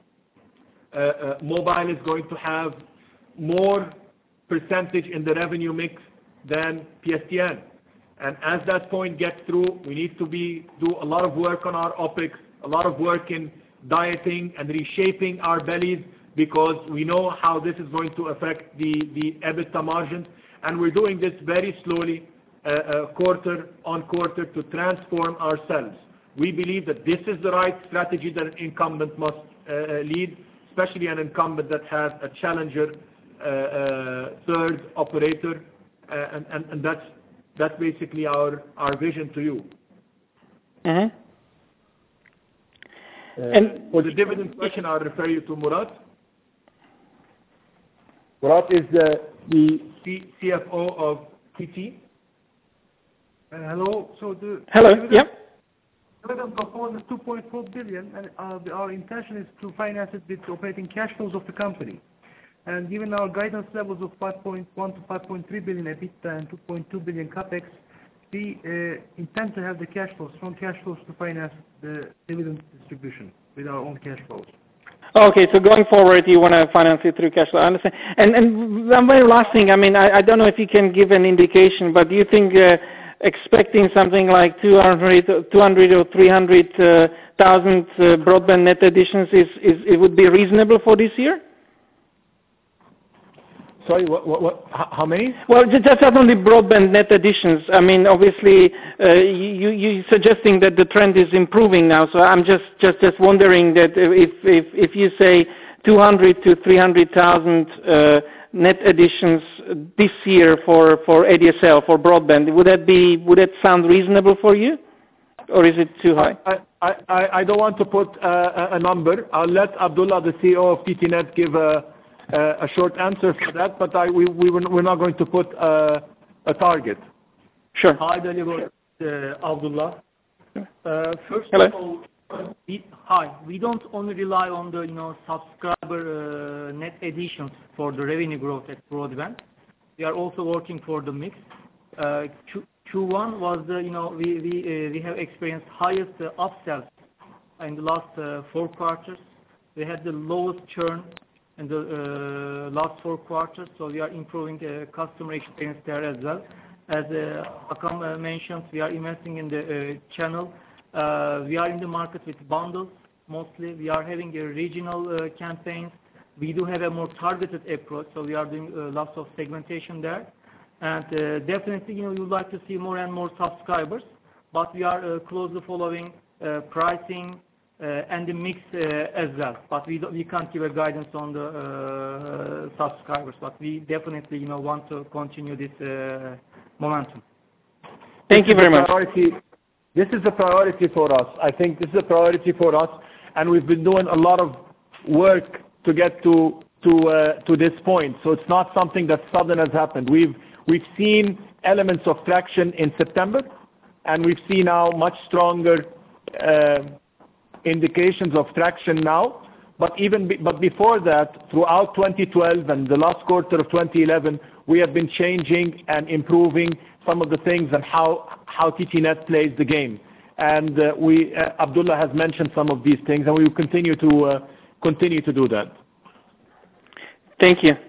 uh, uh, mobile is going to have more percentage in the revenue mix than P S T N. And as that point gets through, we need to be do a lot of work on our OPEX, a lot of work in dieting and reshaping our bellies, because we know how this is going to affect the, the EBITDA margins. And we're doing this very slowly, uh, uh, quarter on quarter, to transform ourselves. We believe that this is the right strategy that an incumbent must uh, lead, especially an incumbent that has a challenger uh, uh, third operator, uh, and, and, and that's That's basically our, our vision to you. Uh-huh. Uh, and for the dividend question, I'll refer you to Murat. Murat is the, the C, CFO of T T. Uh, hello. So the hello. Yep. Dividend proposal is two point four billion, and uh, our intention is to finance it with operating cash flows of the company. And given our guidance levels of five point one to five point three billion EBITDA and two point two billion capex, we uh, intend to have the cash flows, strong cash flows, to finance the dividend distribution with our own cash flows. Okay, so going forward, you want to finance it through cash flow. I understand. And, and one very last thing, I mean, I, I don't know if you can give an indication, but do you think uh, expecting something like two hundred, two hundred or three hundred thousand uh, uh, broadband net additions is, is it would be reasonable for this year? Sorry, what, what, what, how many? Well, just on the broadband net additions. I mean, obviously, uh, you, you're suggesting that the trend is improving now. So I'm just, just, just wondering that if, if, if you say two hundred to three hundred thousand uh, net additions this year for, for A D S L, for broadband, would that be, would that sound reasonable for you? or is it too high? I, I, I, I don't want to put uh, a number. I'll let Abdullah, the C E O of T T Net, give a, a short answer for that, but I, we, we, we're not going to put a, a target. Sure. Hi, Dalibor, uh, Abdullah. Uh, first Hello. of all, we, hi. We don't only rely on the you know subscriber uh, net additions for the revenue growth at broadband. We are also working for the mix. Uh, Q, Q1 was the you know we we uh, we have experienced highest uh, upsells in the last uh, four quarters. We had the lowest churn in the uh, last four quarters, so we are improving the customer experience there as well. As uh, Hakan uh, mentioned, we are investing in the uh, channel. Uh, we are in the market with bundles mostly. We are having uh, regional uh, campaigns. We do have a more targeted approach, so we are doing uh, lots of segmentation there. And uh, definitely, you know, we would like to see more and more subscribers, but we are uh, closely following uh, pricing uh, and the mix uh, as well. But we don't, we can't give a guidance on the uh, subscribers, but we definitely, you know, want to continue this uh, momentum. Thank you very much. Priority. This is a priority for us. I think this is a priority for us, and we've been doing a lot of work to get to to uh, to this point. So it's not something that sudden has happened. We've we've seen elements of traction in September, and we've seen now much stronger uh, indications of traction now. But even be, but before that, throughout twenty twelve and the last quarter of twenty eleven, we have been changing and improving some of the things and how how T T Net plays the game. And uh, we uh, Abdullah has mentioned some of these things, and we will continue to uh, continue to do that. Thank you.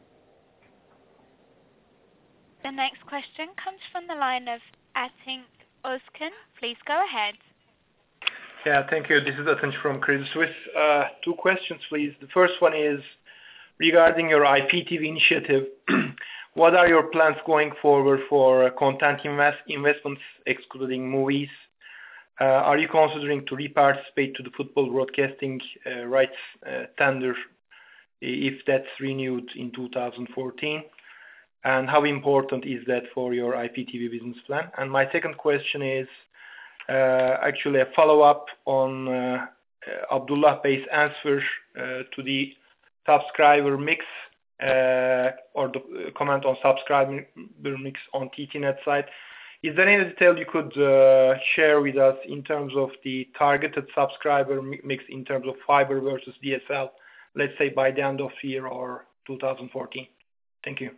The next question comes from the line of Atink Özkan. Please go ahead. Yeah, thank you. This is Atink from Credit Suisse. Uh, two questions, please. The first one is regarding your I P T V initiative. What are your plans going forward for content invest investments, excluding movies? Uh, are you considering to re-participate to the football broadcasting uh, rights uh, tender if that's renewed in two thousand fourteen? And how important is that for your I P T V business plan? And my second question is uh, actually a follow-up on uh, uh, Abdullah Bey's answer uh, to the subscriber mix uh, or the uh, comment on subscriber mix on T T Net side. Is there any detail you could uh, share with us in terms of the targeted subscriber mix in terms of fiber versus D S L, let's say by the end of the year or two thousand fourteen? Thank you.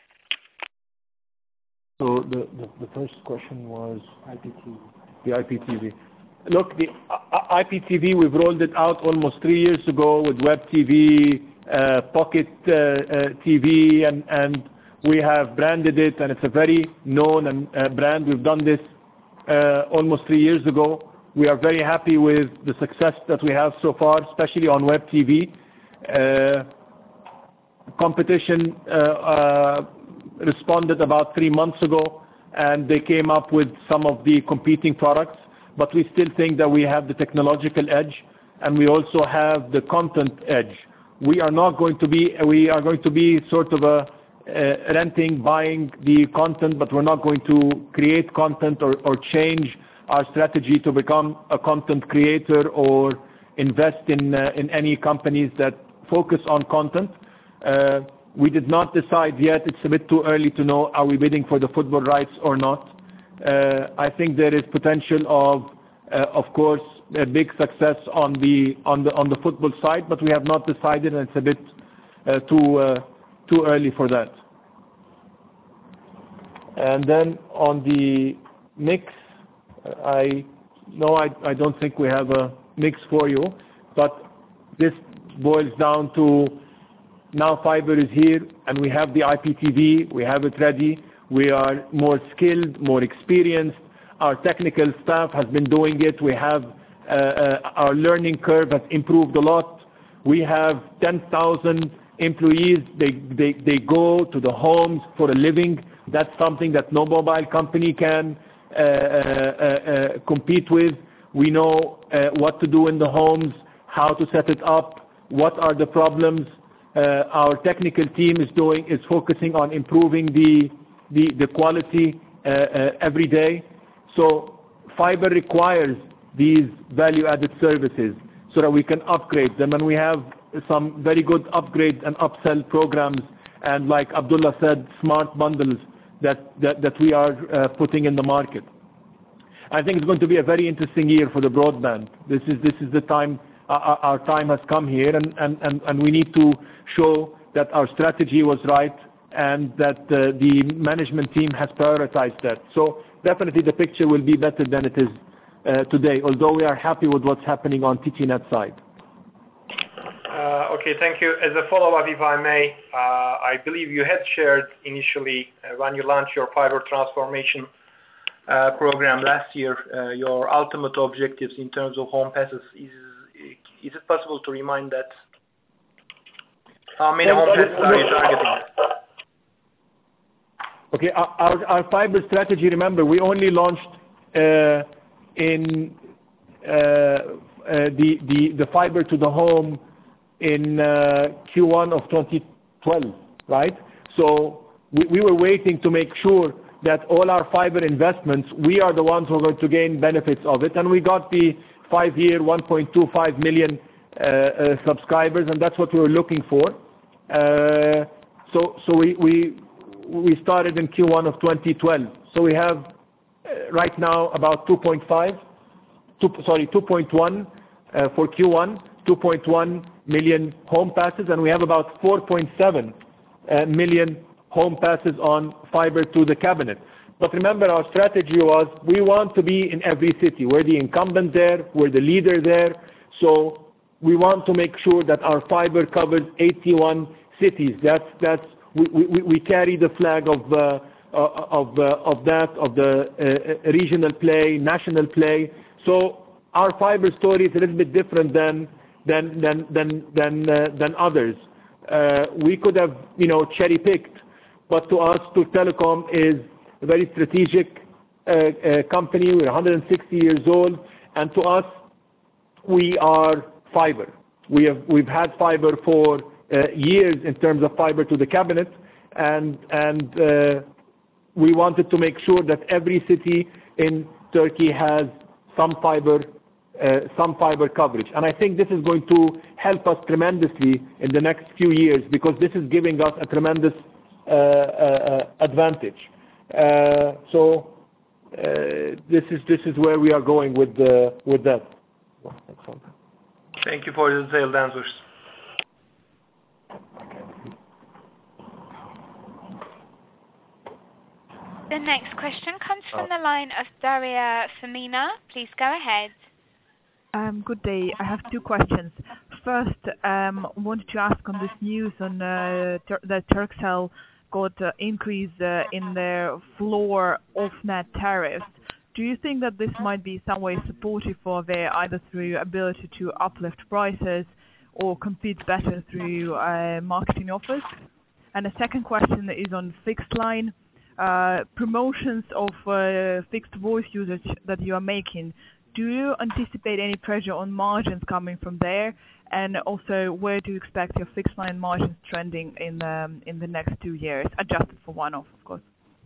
So the, the, the first question was I P T V. The I P T V. Look, the uh, I P T V, we've rolled it out almost three years ago with Web T V, uh, Pocket uh, uh, T V, and, and we have branded it, and it's a very known and, uh, brand. We've done this uh, almost three years ago. We are very happy with the success that we have so far, especially on Web T V. Uh, competition uh, uh, responded about three months ago, and they came up with some of the competing products, but we still think that we have the technological edge, and we also have the content edge. We are not going to be, we are going to be sort of a uh, renting, buying the content, but we're not going to create content or, or change our strategy to become a content creator or invest in uh, in any companies that focus on content. Uh, We did not decide yet. It's a bit too early to know, are we bidding for the football rights or not. Uh, I think there is potential of, uh, of course, a big success on the on the on the football side, but we have not decided, and it's a bit uh, too uh, too early for that. And then on the mix, I no, I I don't think we have a mix for you, but this boils down to. Now fiber is here, and we have the I P T V, we have it ready, we are more skilled, more experienced, our technical staff has been doing it, we have, uh, uh, our learning curve has improved a lot, we have ten thousand employees, they, they, they go to the homes for a living, that's something that no mobile company can uh, uh, uh, compete with. We know uh, what to do in the homes, how to set it up, what are the problems. Uh, our technical team is doing is focusing on improving the the, the quality uh, uh, every day. So fiber requires these value-added services so that we can upgrade them, and we have some very good upgrade and upsell programs, and like Abdullah said, smart bundles that, that, that we are uh, putting in the market. I think it's going to be a very interesting year for the broadband. This is, this is the time, uh, our time has come here, and, and, and, and we need to show that our strategy was right and that uh, the management team has prioritized that. So definitely the picture will be better than it is uh, today, although we are happy with what's happening on T T Net side. Uh, okay, thank you. As a follow-up, if I may, uh, I believe you had shared initially uh, when you launched your fiber transformation uh, program last year, uh, your ultimate objectives in terms of home passes. Is, is it possible to remind that? How many home passes are you targeting? Okay, our, our fiber strategy, remember, we only launched uh, in uh, uh, the, the, the fiber to the home in uh, Q one of twenty twelve, right? So we, we were waiting to make sure that all our fiber investments, we are the ones who are going to gain benefits of it. And we got the five-year, one point two five million uh, uh, subscribers, and that's what we were looking for. Uh, so so we, we, we started in Q one of twenty twelve. So we have uh, right now about two point five, two, sorry, two point one uh, for Q one, two point one million home passes, and we have about four point seven uh, million home passes on fiber to the cabinet. But remember, our strategy was we want to be in every city. We're the incumbent there, we're the leader there, so we want to make sure that our fiber covers eighty-one cities. That's, that's, we, we, we carry the flag of, uh, of, uh, of that, of the uh, regional play, national play. So our fiber story is a little bit different than than than than than, uh, than others. Uh, we could have, you know, cherry-picked, but to us, Turk Telecom is a very strategic uh, uh, company. We're one hundred sixty years old, and to us, we are fiber. We have we've had fiber for uh, years in terms of fiber to the cabinet, and and uh, we wanted to make sure that every city in Turkey has some fiber. Uh, some fiber coverage. And I think this is going to help us tremendously in the next few years, because this is giving us a tremendous uh, uh, advantage. Uh, so uh, this is this is where we are going with the, with that. Thank you for the detailed answers. The next question comes from the line of Daria Femina. Please go ahead. Um, good day. I have two questions. First, um, wanted to ask on this news on uh, Tur- that Turkcell got uh, increase uh, in their floor off-net tariffs. Do you think that this might be some way supportive for their either through ability to uplift prices or compete better through uh, marketing offers? And the second question is on fixed line. Uh, promotions of uh, fixed voice usage that you are making. Do you anticipate any pressure on margins coming from there? And also, where do you expect your fixed line margins trending in um, in the next two years, adjusted for one-off, of course?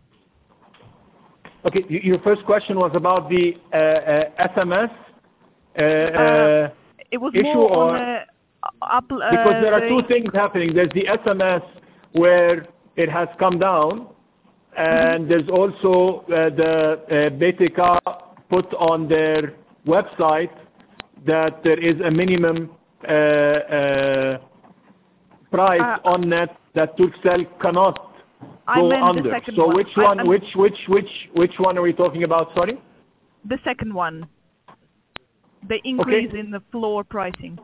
Okay, your first question was about the uh, uh, S M S uh, uh, it was issue, more or on the, up, uh, because there are the, two things happening. There's the S M S where it has come down, and mm-hmm. there's also uh, the uh, B T K put on their website that there is a minimum uh, uh, price uh, on net that Turkcell cannot I go meant under. The second so one. which I, one? I'm, which which which which one are we talking about? Sorry. The second one. The increase okay. in the floor pricing.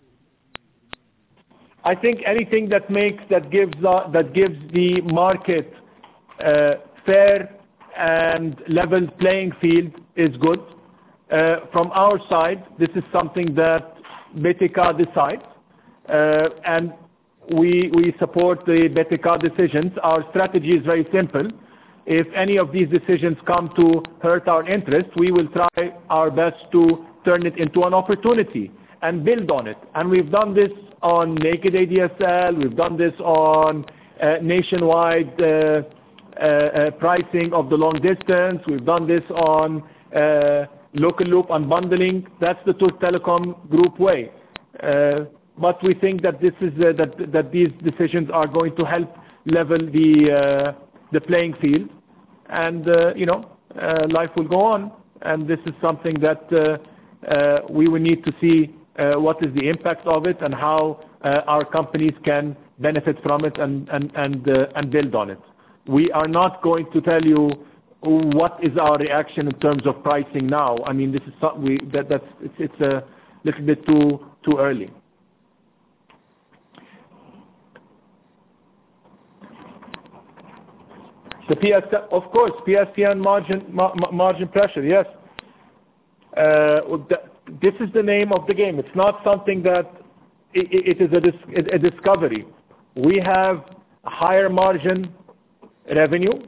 I think anything that makes that gives uh, that gives the market uh, fair and level playing field is good. Uh, from our side, this is something that B T K decides, uh, and we we support the B T K decisions. Our strategy is very simple. If any of these decisions come to hurt our interest, we will try our best to turn it into an opportunity and build on it. And we've done this on naked A D S L, we've done this on uh, nationwide uh, uh, uh, pricing of the long distance, we've done this on uh, local loop unbundling. That's the Turk Telecom Group way. Uh, but we think that this is uh, that that these decisions are going to help level the uh, the playing field, and uh, you know uh, life will go on. And this is something that uh, uh, we will need to see uh, what is the impact of it and how uh, our companies can benefit from it and and and uh, and build on it. We are not going to tell you what is our reaction in terms of pricing now. I mean, this is something we that that's it's, it's a little bit too too early. The P S, of course, P S T N margin ma margin pressure. Yes, uh, this is the name of the game. It's not something that it, it is a, dis a discovery. We have a higher margin revenue.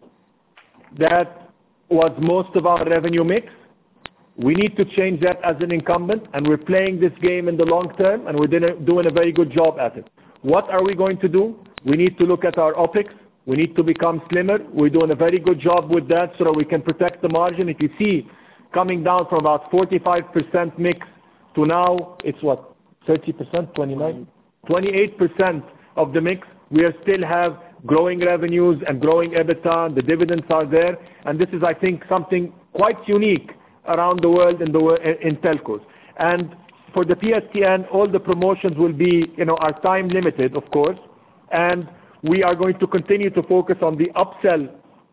That was most of our revenue mix. We need to change that as an incumbent, and we're playing this game in the long term, and we're doing a very good job at it. What are we going to do? We need to look at our OpEx. We need to become slimmer. We're doing a very good job with that so that we can protect the margin. If you see, coming down from about forty-five percent mix to now, it's what, thirty percent, twenty-nine? twenty-eight percent of the mix. We are still have growing revenues and growing EBITDA, and the dividends are there. And this is, I think, something quite unique around the world in, the, in telcos. And for the P S T N, all the promotions will be, you know, are time limited, of course. And we are going to continue to focus on the upsell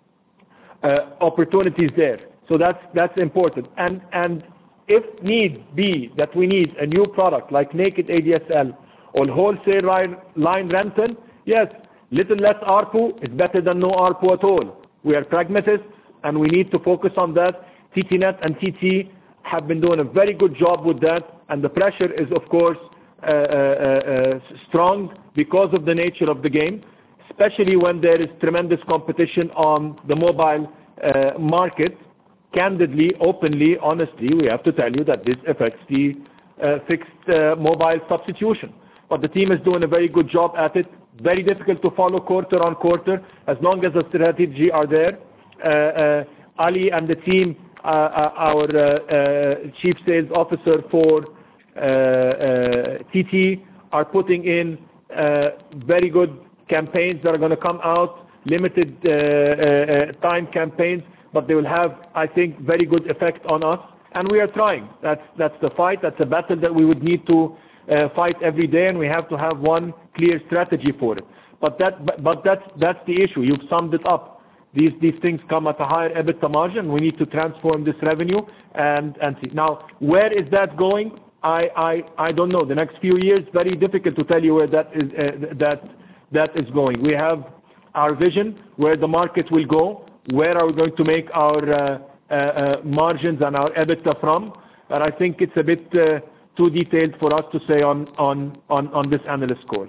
uh, opportunities there. So that's that's important. And and if need be that we need a new product like Naked A D S L or wholesale line, line rental, yes, little less A R P U is better than no A R P U at all. We are pragmatists and we need to focus on that. T T Net and T T have been doing a very good job with that, and the pressure is, of course, uh, uh, uh, strong because of the nature of the game, especially when there is tremendous competition on the mobile uh, market. Candidly, openly, honestly, we have to tell you that this affects the uh, fixed uh, mobile substitution. But the team is doing a very good job at it. Very difficult to follow quarter on quarter as long as the strategy are there. Uh, uh, Ali and the team, uh, uh, our uh, uh, chief sales officer for uh, uh, T T, are putting in uh, very good campaigns that are going to come out, limited uh, uh, time campaigns, but they will have, I think, very good effect on us. And we are trying. That's that's the fight. That's a battle that we would need to uh, fight every day, and we have to have one clear strategy for it. But that but, but that's that's the issue. You've summed it up. These these things come at a higher EBITDA margin. We need to transform this revenue and and see. Now, where is that going? I I I don't know. The next few years, very difficult to tell you where that is uh, that that is going. We have our vision where the market will go. Where are we going to make our uh, uh, uh, margins and our EBITDA from? And I think it's a bit uh, too detailed for us to say on on on on this analyst call.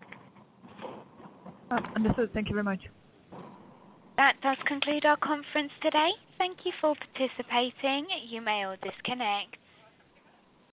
Uh, understood. Thank you very much. That does conclude our conference today. Thank you for participating. You may all disconnect.